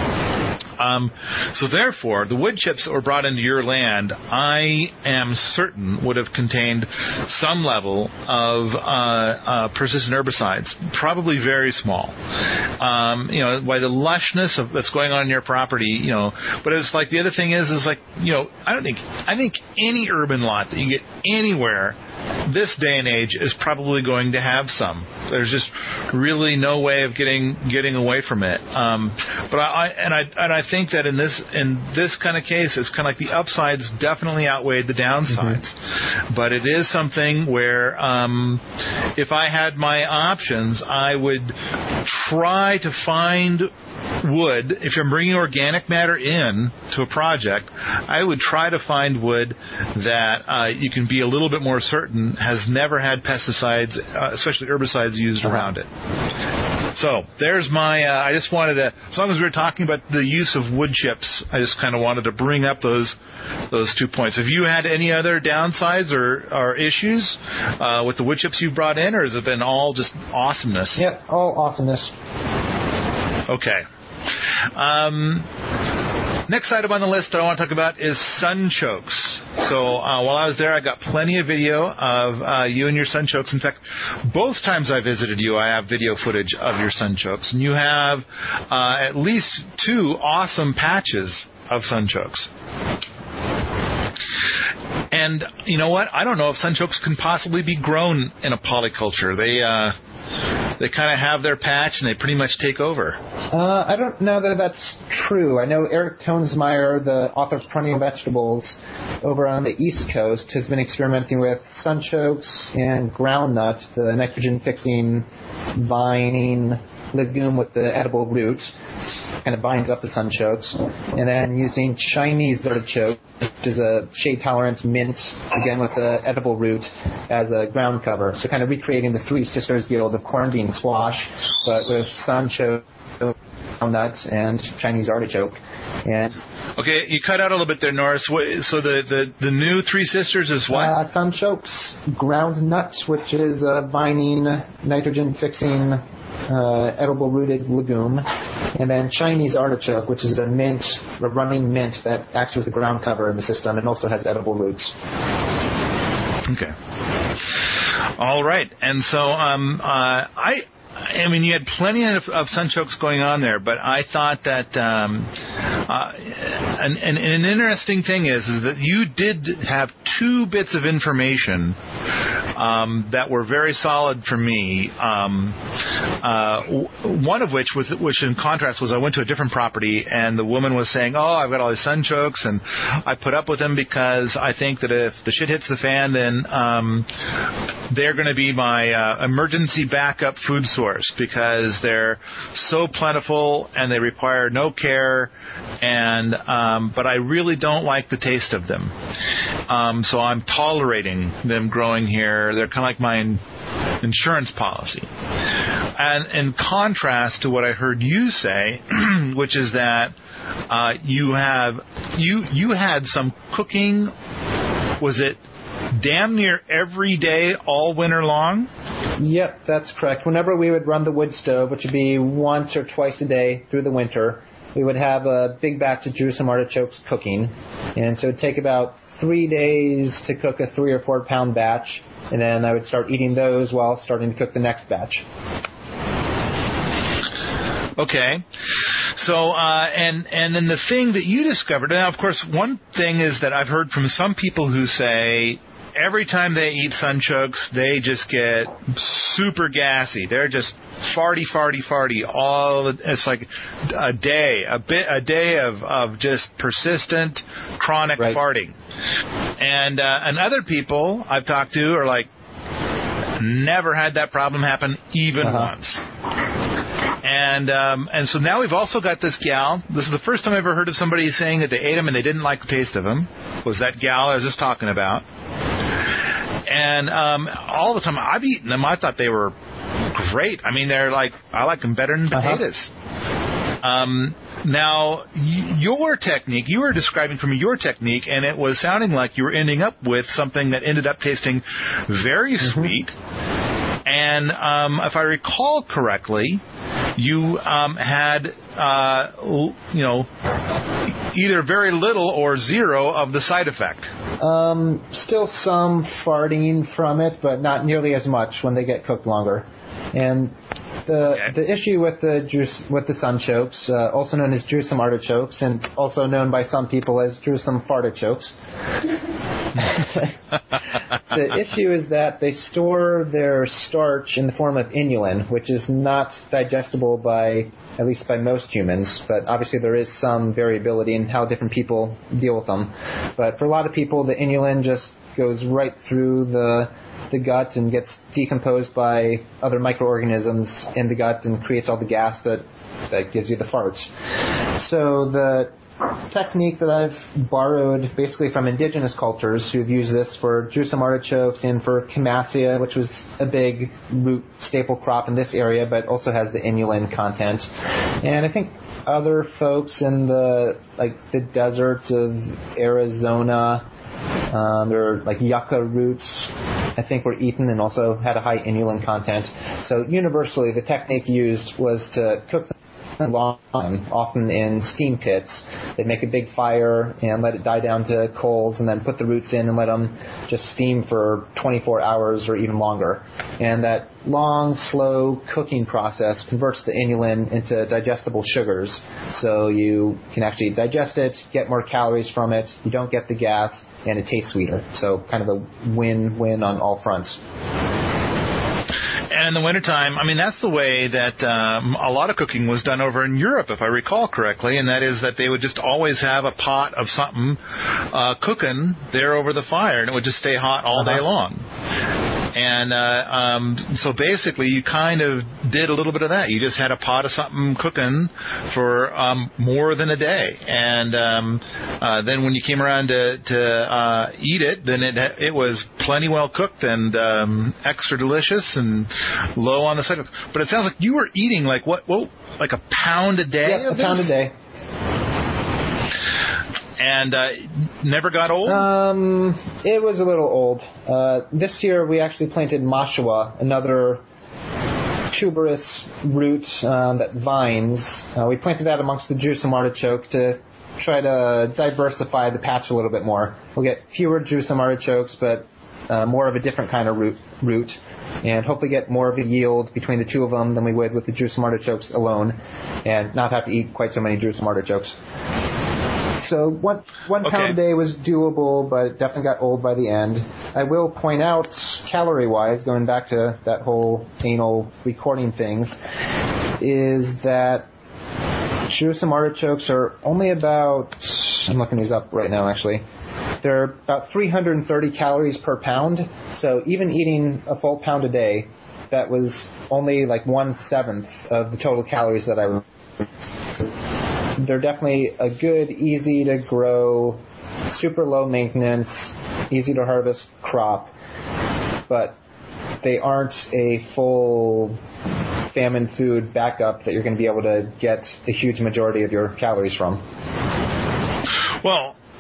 Um, so therefore, the wood chips that were brought into your land, I am certain would have contained some level of uh, uh, persistent herbicides, probably very small. Um, you know, by the lushness of that's going on in your property, you know. But it's like the other thing is, is like, you know, I don't think I think any urban lot that you get anywhere this day and age is probably going to have some. There's just really no way of getting getting away from it. Um, but I, I and I and I think that in this in this kind of case, it's kind of like the upsides definitely outweighed the downsides. Mm-hmm. But it is something where um, if I had my options, I would try to find wood. If I'm bringing organic matter in to a project, I would try to find wood that uh, you can be a little bit more certain has never had pesticides, uh, especially herbicides, used uh-huh. around it. So there's my, uh, I just wanted to, as long as we were talking about the use of wood chips, I just kind of wanted to bring up those those two points. Have you had any other downsides or, or issues uh, with the wood chips you brought in, or has it been all just awesomeness?
Yep, all awesomeness.
Okay. Um, next item on the list that I want to talk about is sunchokes. So uh, while I was there, I got plenty of video of uh, you and your sunchokes. In fact, both times I visited you, I have video footage of your sunchokes. And you have uh, at least two awesome patches of sunchokes. And you know what? I don't know if sunchokes can possibly be grown in a polyculture. They... Uh, They kind of have their patch, and they pretty much take over.
Uh, I don't know that that's true. I know Eric Tonesmeyer, the author of Perennial Vegetables, over on the East Coast, has been experimenting with sunchokes and groundnut, the nitrogen-fixing vining legume with the edible root. Kind of binds up the sunchokes. And then using Chinese artichoke, which is a shade-tolerant mint, again with the edible root, as a ground cover. So kind of recreating the Three Sisters Guild of corned bean squash, but with sunchoke, nuts, and Chinese artichoke. And
okay, you cut out a little bit there, Norris. So the, the, the new Three Sisters is what?
Uh, sunchokes, ground nuts, which is a vining, nitrogen-fixing, Uh, edible rooted legume, and then Chinese artichoke, which is a mint, a running mint that acts as the ground cover in the system and also has edible roots.
Okay. All right. And so um, uh, I... I mean, you had plenty of, of sunchokes going on there, but I thought that um, uh, an, an, an interesting thing is, is that you did have two bits of information um, that were very solid for me. Um, uh, one of which, was, which in contrast, was I went to a different property, and the woman was saying, "Oh, I've got all these sunchokes, and I put up with them because I think that if the shit hits the fan, then um, they're going to be my uh, emergency backup food source." Because they're so plentiful and they require no care, and um, but I really don't like the taste of them. Um, so I'm tolerating them growing here. They're kind of like my in- insurance policy. And in contrast to what I heard you say, which is that uh, you have you you had some cooking. Was it damn near every day all winter long?
Yep, that's correct. Whenever we would run the wood stove, which would be once or twice a day through the winter, we would have a big batch of Jerusalem artichokes cooking. And so it would take about three days to cook a three or four pound batch. And then I would start eating those while starting to cook the next batch.
Okay. So, uh, and, and then the thing that you discovered, now, of course, one thing is that I've heard from some people who say every time they eat sunchokes, they just get super gassy. They're just farty, farty, farty. All it's like a day, a bit, a day of, of just persistent, chronic
right.
farting. And uh, and other people I've talked to are like, never had that problem happen even uh-huh. once. And um, and so now we've also got this gal. This is the first time I've ever heard of somebody saying that they ate them and they didn't like the taste of them. Was that gal I was just talking about? And um, all the time I've eaten them, I thought they were great. I mean, they're like, I like them better than potatoes. Uh-huh. Um, now, y- your technique, you were describing from your technique, and it was sounding like you were ending up with something that ended up tasting very mm-hmm. sweet. And um, if I recall correctly, you um, had, uh, you know, either very little or zero of the side effect.
Um, still some farting from it, but not nearly as much when they get cooked longer. And the okay. the issue with the juice with the sunchokes, uh, also known as Jerusalem artichokes, and also known by some people as Jerusalem fartichokes. The issue is that they store their starch in the form of inulin, which is not digestible by, at least by most humans, but obviously there is some variability in how different people deal with them. But for a lot of people, the inulin just goes right through the the gut and gets decomposed by other microorganisms in the gut and creates all the gas that, that gives you the farts. So the technique that I've borrowed basically from indigenous cultures who've used this for Jerusalem artichokes and for Camassia, which was a big root staple crop in this area, but also has the inulin content. And I think other folks in the like the deserts of Arizona, um, they're like yucca roots, I think were eaten and also had a high inulin content. So universally, the technique used was to cook them a long time, often in steam pits. They'd make a big fire and let it die down to coals and then put the roots in and let them just steam for twenty-four hours or even longer. And that long, slow cooking process converts the inulin into digestible sugars. So you can actually digest it, get more calories from it, you don't get the gas, and it tastes sweeter. So kind of a win-win on all fronts.
And in the wintertime, I mean, that's the way that um, a lot of cooking was done over in Europe, if I recall correctly, and that is that they would just always have a pot of something uh, cooking there over the fire, and it would just stay hot all uh-huh. day long. And uh, um, so basically you kind of did a little bit of that. You just had a pot of something cooking for um, more than a day. And um, uh, then when you came around to, to uh, eat it, then it it was plenty well cooked and um, extra delicious and low on the side. But it sounds like you were eating like what, what like a pound a day?
Yeah,
of
a
this?
pound a day.
And uh, never got old?
Um, it was a little old. Uh, this year we actually planted Mashua, another tuberous root um, that vines. Uh, we planted that amongst the Jerusalem artichoke to try to diversify the patch a little bit more. We'll get fewer Jerusalem artichokes, but uh, more of a different kind of root, root, and hopefully get more of a yield between the two of them than we would with the Jerusalem artichokes alone, and not have to eat quite so many Jerusalem artichokes. So one one
okay.
pound a day was doable, but it definitely got old by the end. I will point out, calorie-wise, going back to that whole anal recording things, is that Jerusalem artichokes are only about, I'm looking these up right now actually, they're about three hundred thirty calories per pound. So even eating a full pound a day, that was only like one-seventh of the total calories that I was. They're definitely a good, easy to grow, super low maintenance, easy to harvest crop, but they aren't a full famine food backup that you're going to be able to get a huge majority of your calories from.
Well,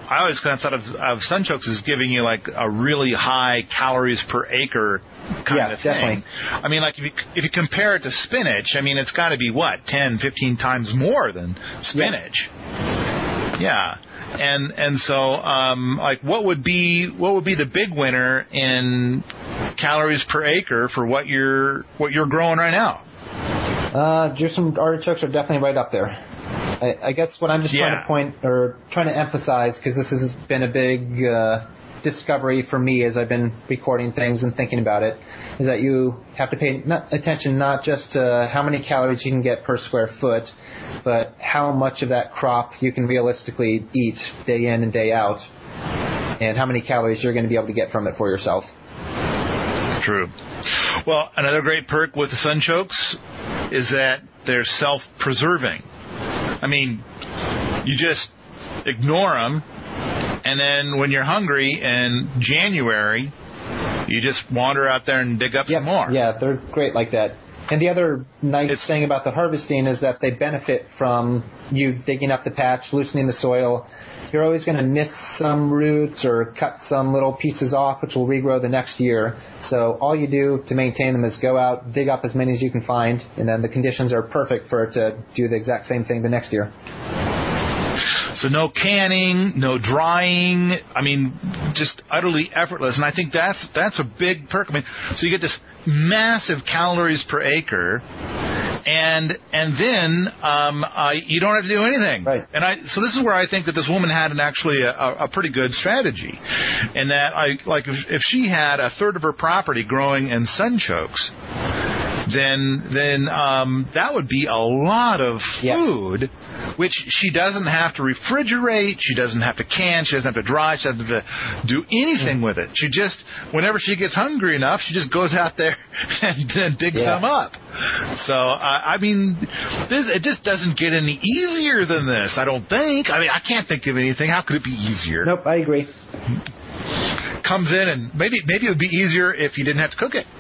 I always kind of thought of, of sunchokes as giving you like a really high calories per acre kind
yeah,
of thing.
Definitely.
I mean, like if you if you compare it to spinach, I mean, it's got to be what ten, fifteen times more than spinach. Yeah. yeah. And and so um, like what would be what would be the big winner in calories per acre for what you're what you're growing right now?
Uh, Jerusalem artichokes are definitely right up there. I, I guess what I'm just
yeah.
trying to point or trying to emphasize, because this has been a big uh, discovery for me as I've been recording things and thinking about it, is that you have to pay not, attention not just to how many calories you can get per square foot, but how much of that crop you can realistically eat day in and day out, and how many calories you're going to be able to get from it for yourself.
True. Well, another great perk with the sunchokes is that they're self-preserving. I mean, you just ignore them, and then when you're hungry in January, you just wander out there and dig up
yep.
some more.
Yeah, they're great like that. And the other nice
it's,
thing about the harvesting is that they benefit from you digging up the patch, loosening the soil. You're always going to miss some roots or cut some little pieces off, which will regrow the next year. So all you do to maintain them is go out, dig up as many as you can find, and then the conditions are perfect for it to do the exact same thing the next year.
So no canning, no drying. I mean, just utterly effortless. And I think that's that's a big perk. I mean, so you get this massive calories per acre, and and then um, uh, you don't have to do anything.
Right.
And I so this is where I think that this woman had an actually a, a pretty good strategy, in that I like if, if she had a third of her property growing in sunchokes, then then um, that would be a lot of food.
Yep.
Which she doesn't have to refrigerate, she doesn't have to can, she doesn't have to dry, she doesn't have to do anything with it. She just, whenever she gets hungry enough, she just goes out there and, and digs
yeah.
some up. So, uh, I mean, this, it just doesn't get any easier than this, I don't think. I mean, I can't think of anything. How could it be easier?
Nope, I agree.
Comes in, and maybe maybe it would be easier if you didn't have to cook it.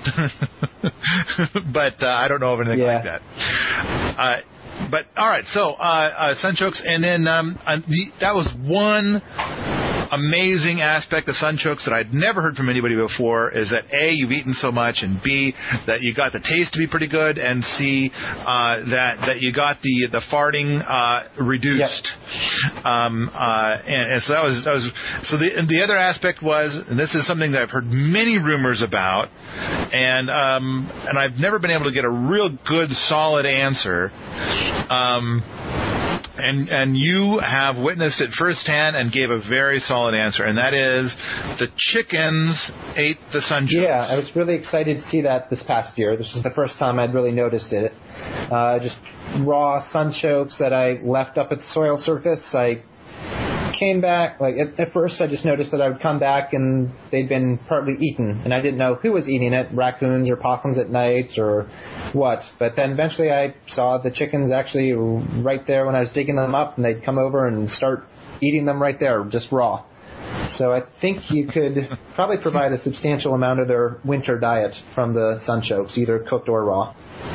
But uh, I don't know of anything
yeah.
like that. Uh, But all right, so uh, uh, sunchokes, and then um, uh, the, that was one amazing aspect of sunchokes that I'd never heard from anybody before, is that A, you've eaten so much, and B, that you got the taste to be pretty good, and C, uh, that that you got the the farting uh, reduced. Yep. Um, uh, and, and so that was that was so the and the other aspect was, and this is something that I've heard many rumors about, and um, and I've never been able to get a real good solid answer. Um, And and you have witnessed it firsthand and gave a very solid answer, and that is the chickens ate the sunchokes.
Yeah, I was really excited to see that this past year. This was the first time I'd really noticed it. Uh, just raw sunchokes that I left up at the soil surface. I came back, like at, at first I just noticed that I would come back and they'd been partly eaten, and I didn't know who was eating it, raccoons or possums at night or what. But then eventually I saw the chickens actually right there when I was digging them up, and they'd come over and start eating them right there, just raw. So I think you could probably provide a substantial amount of their winter diet from the sunchokes, either cooked or raw.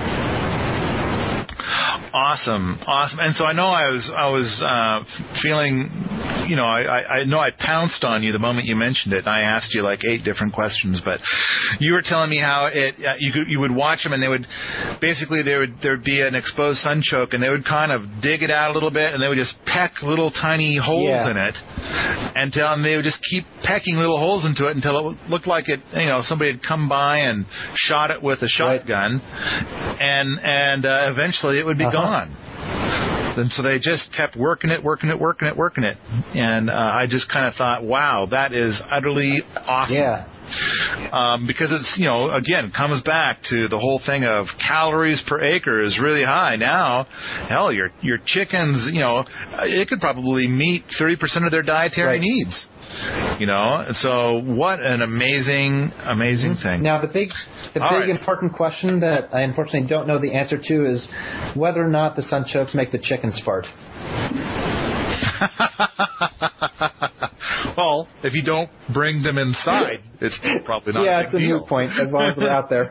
Awesome, awesome. And so I know I was I was uh, feeling, you know, I, I know I pounced on you the moment you mentioned it, and I asked you like eight different questions. But you were telling me how it uh, you could, you would watch them, and they would basically there would there would be an exposed sunchoke, and they would kind of dig it out a little bit, and they would just peck little tiny holes
yeah. in
it, until and they would just keep pecking little holes into it until it looked like it, you know, somebody had come by and shot it with a shotgun, right. and and uh, eventually it would be uh-huh. gone. And so they just kept working it, working it, working it, working it. And uh, I just kind of thought, wow, that is utterly awesome.
Yeah.
Um, because it's, you know, again, comes back to the whole thing of calories per acre is really high. Now, hell, your your chickens, you know, it could probably meet thirty percent of their dietary
right.
needs. You know, so what an amazing, amazing thing.
Now, the big, the
All
big
right.
important question that I unfortunately don't know the answer to is whether or not the sunchokes make the chickens fart.
Well, if you don't bring them inside, it's probably not
yeah,
a big
it's a
deal.
moot point as long as they're out there.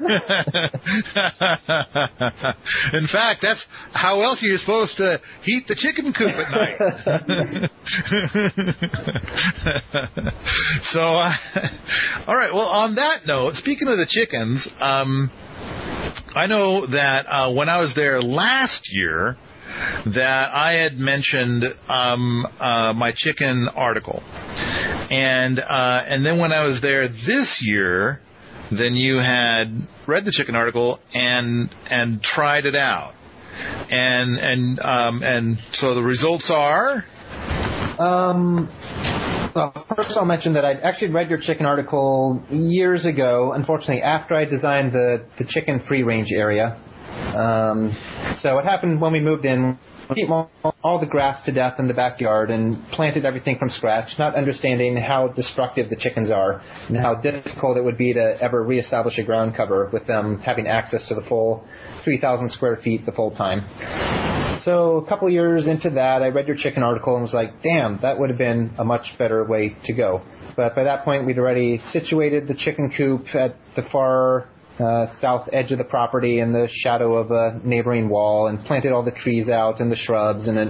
In fact, that's how else are you supposed to heat the chicken coop at night. So, uh, all right. Well, on that note, speaking of the chickens, um, I know that uh, when I was there last year, that I had mentioned um, uh, my chicken article, and uh, and then when I was there this year, then you had read the chicken article and and tried it out, and and um, and so the results are.
Um. Well, first I'll mention that I'd actually read your chicken article years ago, unfortunately, after I designed the, the chicken free-range area. Um, so what happened when we moved in, we keep all, all the grass to death in the backyard and planted everything from scratch, not understanding how destructive the chickens are and how difficult it would be to ever reestablish a ground cover with them having access to the full three thousand square feet the full time. So a couple years into that, I read your chicken article and was like, damn, that would have been a much better way to go. But by that point, we'd already situated the chicken coop at the far uh, south edge of the property in the shadow of a neighboring wall and planted all the trees out and the shrubs and, it,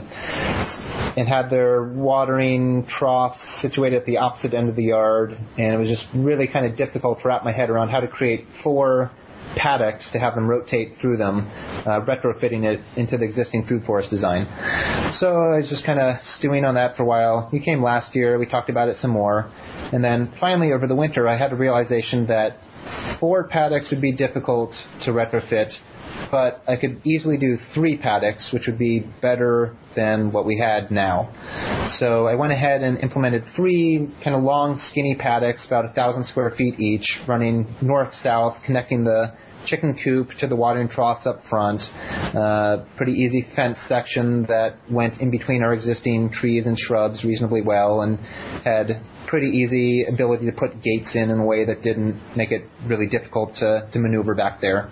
and had their watering troughs situated at the opposite end of the yard. And it was just really kind of difficult to wrap my head around how to create four paddocks to have them rotate through them, uh, retrofitting it into the existing food forest design. So I was just kind of stewing on that for a while. We came last year, we talked about it some more, and then finally over the winter I had a realization that four paddocks would be difficult to retrofit, but I could easily do three paddocks, which would be better than what we had now. So I went ahead and implemented three kind of long, skinny paddocks, about a thousand square feet each, running north-south, connecting the chicken coop to the watering troughs up front. Uh, pretty easy fence section that went in between our existing trees and shrubs reasonably well, and had pretty easy ability to put gates in in a way that didn't make it really difficult to, to maneuver back there.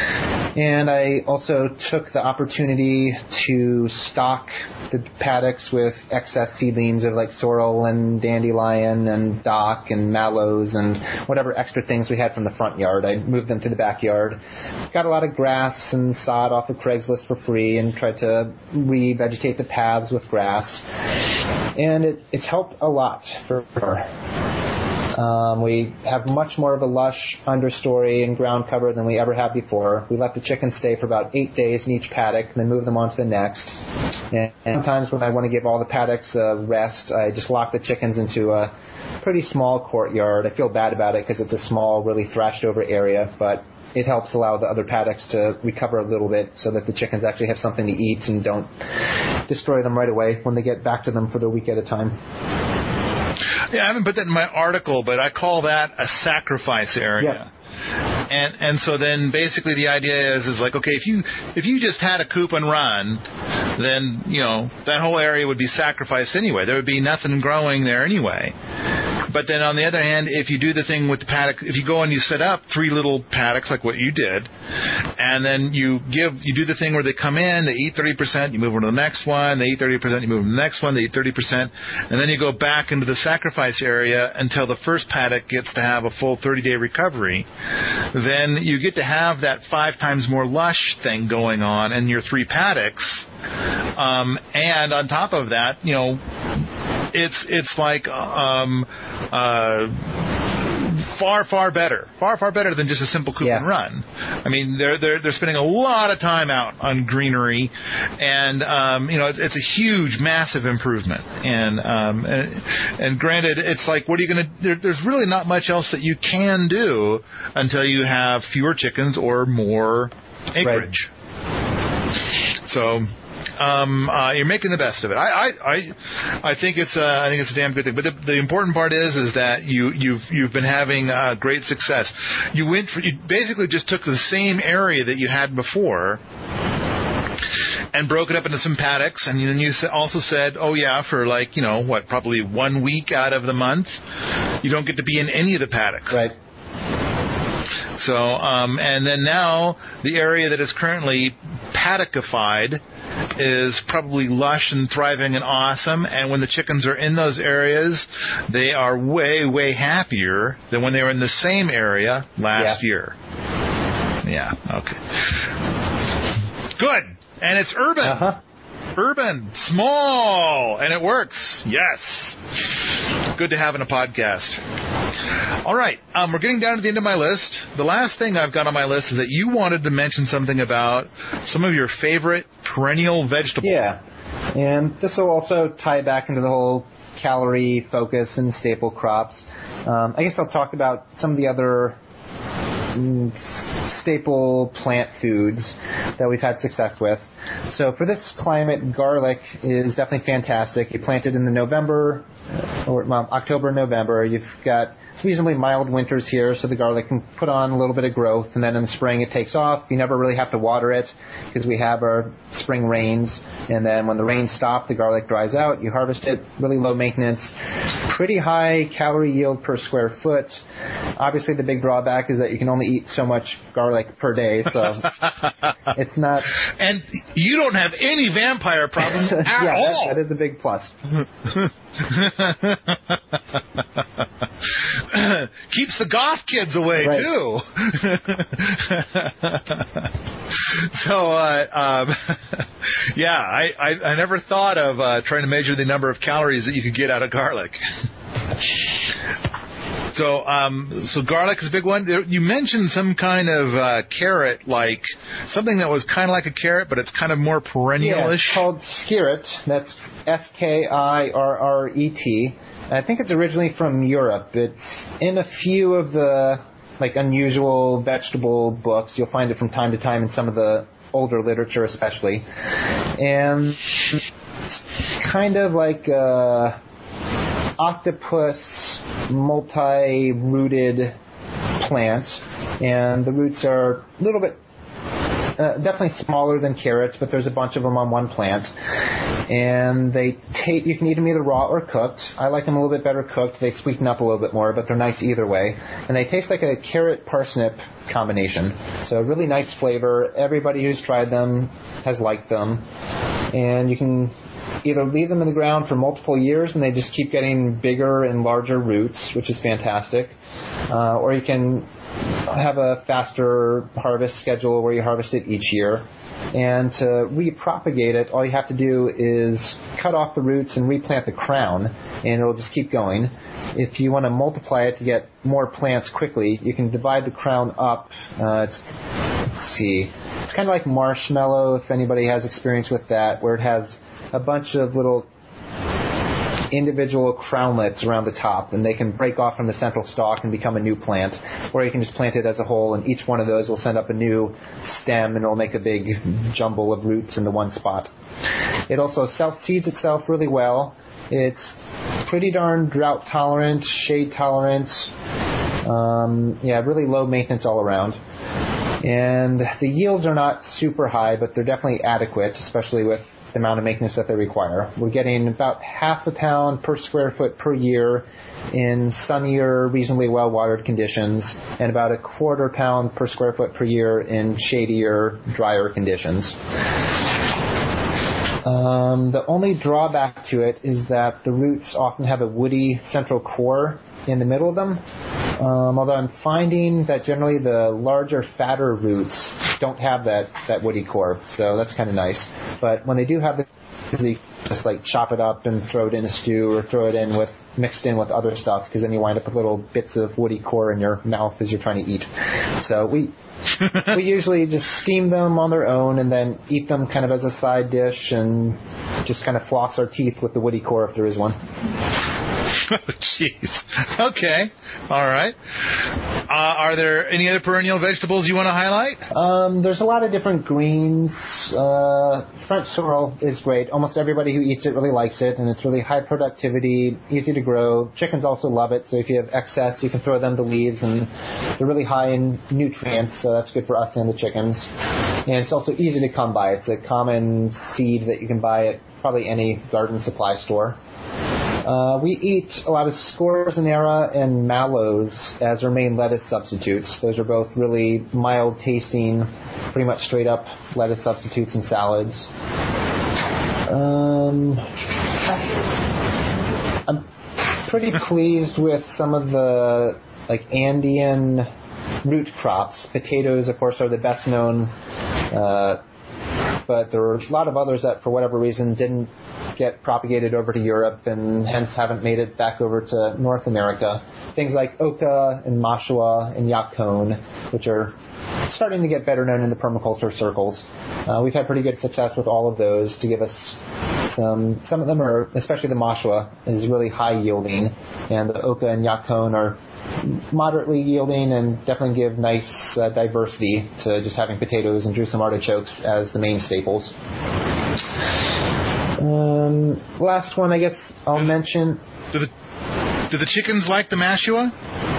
And I also took the opportunity to stock the paddocks with excess seedlings of like sorrel and dandelion and dock and mallows and whatever extra things we had from the front yard. I moved them to the backyard. Got a lot of grass and sod off of Craigslist for free and tried to revegetate the paths with grass. And it, it's helped a lot for sure. Um, we have much more of a lush understory and ground cover than we ever had before. We let the chickens stay for about eight days in each paddock and then move them on to the next. And sometimes when I want to give all the paddocks a rest, I just lock the chickens into a pretty small courtyard. I feel bad about it because it's a small, really thrashed over area, but it helps allow the other paddocks to recover a little bit so that the chickens actually have something to eat and don't destroy them right away when they get back to them for their week at a time.
Yeah, I haven't put that in my article, but I call that a sacrifice area.
Yeah.
And and so then basically the idea is is like, okay, if you if you just had a coop and run, then, you know, that whole area would be sacrificed anyway. There would be nothing growing there anyway. But then on the other hand, if you do the thing with the paddock, if you go and you set up three little paddocks like what you did, and then you give, you do the thing where they come in, they eat thirty percent, you move on to the next one, they eat thirty percent, you move on to the next one, they eat thirty percent, and then you go back into the sacrifice area until the first paddock gets to have a full thirty-day recovery, then you get to have that five times more lush thing going on in your three paddocks. Um, and on top of that, you know, it's it's like um, uh, far far better, far far better than just a simple coop
yeah.
and run. I mean, they're they're they're spending a lot of time out on greenery, and um, you know, it's, it's a huge, massive improvement. And um, and, and granted, it's like, what are you going to? There, there's really not much else that you can do until you have fewer chickens or more acreage.
Right.
So. Um, uh, you're making the best of it. I, I, I, I think it's, uh, I think it's a damn good thing. But the, the important part is, is that you, you've, you've been having uh, great success. You went, for, you basically just took the same area that you had before and broke it up into some paddocks, and then you also said, oh yeah, for like, you know, what, probably one week out of the month, you don't get to be in any of the paddocks.
Right.
So, um, and then now the area that is currently paddockified is probably lush and thriving and awesome, and when the chickens are in those areas, they are way, way happier than when they were in the same area last
yeah.
year. Yeah, okay. Good. And it's urban.
Uh-huh.
Urban, small, and it works. Yes. Good to have in a podcast. All right, um, we're getting down to the end of my list. The last thing I've got on my list is that you wanted to mention something about some of your favorite perennial vegetables.
Yeah, and this will also tie back into the whole calorie focus and staple crops. Um, I guess I'll talk about some of the other mm, staple plant foods that we've had success with. So for this climate, garlic is definitely fantastic. You plant it in the November, or well, October, November. You've got reasonably mild winters here, so the garlic can put on a little bit of growth, and then in the spring it takes off. You never really have to water it because we have our spring rains, and then when the rains stop, the garlic dries out. You harvest it, really low maintenance, pretty high calorie yield per square foot. Obviously, the big drawback is that you can only eat so much garlic per day, so it's not...
And you don't have any vampire problems at
yeah,
all.
That, that is a big plus.
Keeps the goth kids away,
right.
too. so, uh, um, yeah, I, I, I never thought of uh, trying to measure the number of calories that you could get out of garlic. So, um, so garlic is a big one. You mentioned some kind of uh, carrot, like something that was kind of like a carrot, but it's kind of more perennial-ish.
Yeah, it's called skirret. That's S K I R R E T. I think it's originally from Europe. It's in a few of the like unusual vegetable books. You'll find it from time to time in some of the older literature, especially, and it's kind of like a octopus multi-rooted plant, and the roots are a little bit uh, definitely smaller than carrots, but there's a bunch of them on one plant, and they take you can eat them either raw or cooked. I like them a little bit better cooked. They sweeten up a little bit more, but they're nice either way, and they taste like a carrot parsnip combination, so really nice flavor. Everybody who's tried them has liked them, and you can either leave them in the ground for multiple years and they just keep getting bigger and larger roots, which is fantastic, uh, or you can have a faster harvest schedule where you harvest it each year. And to repropagate it, all you have to do is cut off the roots and replant the crown, and it'll just keep going. If you want to multiply it to get more plants quickly, you can divide the crown up. Uh, it's, let's see, it's kind of like marshmallow, if anybody has experience with that, where it has a bunch of little individual crownlets around the top, and they can break off from the central stalk and become a new plant, or you can just plant it as a whole, and each one of those will send up a new stem, and it'll make a big jumble of roots in the one spot. It also self-seeds itself really well. It's pretty darn drought tolerant, shade tolerant, um, yeah, really low maintenance all around. And the yields are not super high, but they're definitely adequate, especially with the amount of maintenance that they require. We're getting about half a pound per square foot per year in sunnier, reasonably well-watered conditions, and about a quarter pound per square foot per year in shadier, drier conditions. Um, the only drawback to it is that the roots often have a woody central core in the middle of them. Um, although I'm finding that generally the larger, fatter roots don't have that, that woody core, so that's kind of nice. But when they do have it, they just like chop it up and throw it in a stew, or throw it in with mixed in with other stuff, because then you wind up with little bits of woody core in your mouth as you're trying to eat. So we we usually just steam them on their own and then eat them kind of as a side dish, and just kind of floss our teeth with the woody core if there is one.
Oh, jeez. Okay. All right. Uh, are there any other perennial vegetables you want to highlight?
Um, there's a lot of different greens. Uh, French sorrel is great. Almost everybody who eats it really likes it, and it's really high productivity, easy to grow. Chickens also love it, so if you have excess, you can throw them the leaves, and they're really high in nutrients, so that's good for us and the chickens. And it's also easy to come by. It's a common seed that you can buy at probably any garden supply store. Uh, we eat a lot of scorzonera and mallows as our main lettuce substitutes. Those are both really mild tasting, pretty much straight up lettuce substitutes in salads. Um, I'm pretty pleased with some of the like Andean root crops. Potatoes, of course, are the best known, uh, but there were a lot of others that, for whatever reason, didn't get propagated over to Europe and hence haven't made it back over to North America. Things like oca and mashua and yacon, which are starting to get better known in the permaculture circles. Uh, we've had pretty good success with all of those to give us some, some of them are, especially the mashua, is really high yielding, and the oca and yacon are moderately yielding and definitely give nice uh, diversity to just having potatoes and Jerusalem artichokes as the main staples. Um, last one, I guess I'll
do
mention.
The, do the do the chickens like the mashua?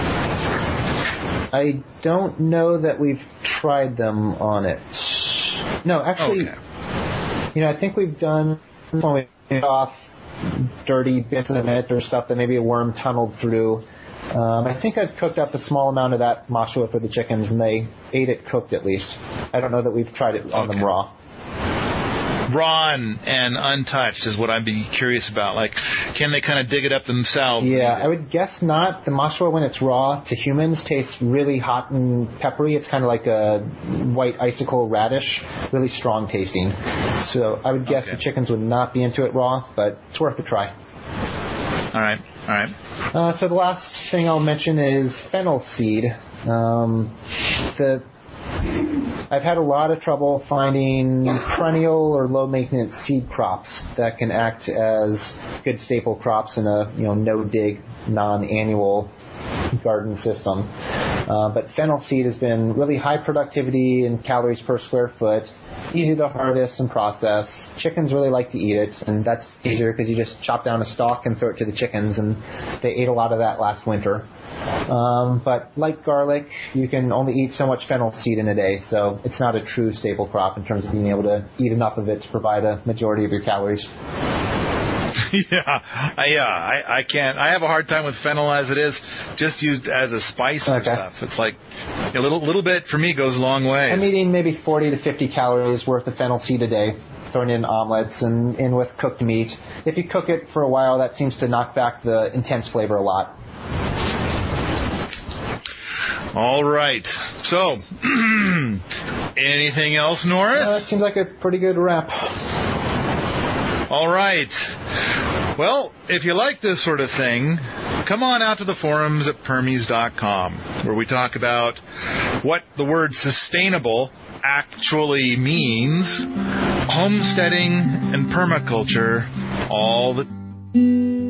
I don't know that we've tried them on it. No, actually,
okay.
you know, I think we've done when we get off dirty bits of it or stuff that maybe a worm tunneled through. Um, I think I've cooked up a small amount of that mashua for the chickens, and they ate it cooked at least. I don't know that we've tried it on
okay.
them raw.
Raw and, and untouched is what I'd be curious about. Like, can they kind of dig it up themselves?
Yeah, I would guess not. The mashua, when it's raw, to humans, tastes really hot and peppery. It's kind of like a white icicle radish, really strong tasting. So I would guess
okay.
the chickens would not be into it raw, but it's worth a try.
All right, all right.
Uh, so the last thing I'll mention is fennel seed. Um, the I've had a lot of trouble finding perennial or low maintenance seed crops that can act as good staple crops in a you know no dig, non-annual garden system. Uh, but fennel seed has been really high productivity in calories per square foot, easy to harvest and process. Chickens really like to eat it, and that's easier because you just chop down a stalk and throw it to the chickens, and they ate a lot of that last winter. Um, but like garlic, you can only eat so much fennel seed in a day, so it's not a true staple crop in terms of being able to eat enough of it to provide a majority of your calories.
yeah, I, yeah, I, I can't. I have a hard time with fennel as it is, just used as a spice for
okay.
stuff. It's like a little little bit for me goes a long way.
I'm eating maybe forty to fifty calories worth of fennel seed a day, thrown in omelets and in with cooked meat. If you cook it for a while, that seems to knock back the intense flavor a lot.
All right. So, anything else, Norris?
Uh, it seems like a pretty good wrap.
All right. Well, if you like this sort of thing, come on out to the forums at permies dot com, where we talk about what the word sustainable actually means, homesteading and permaculture, all the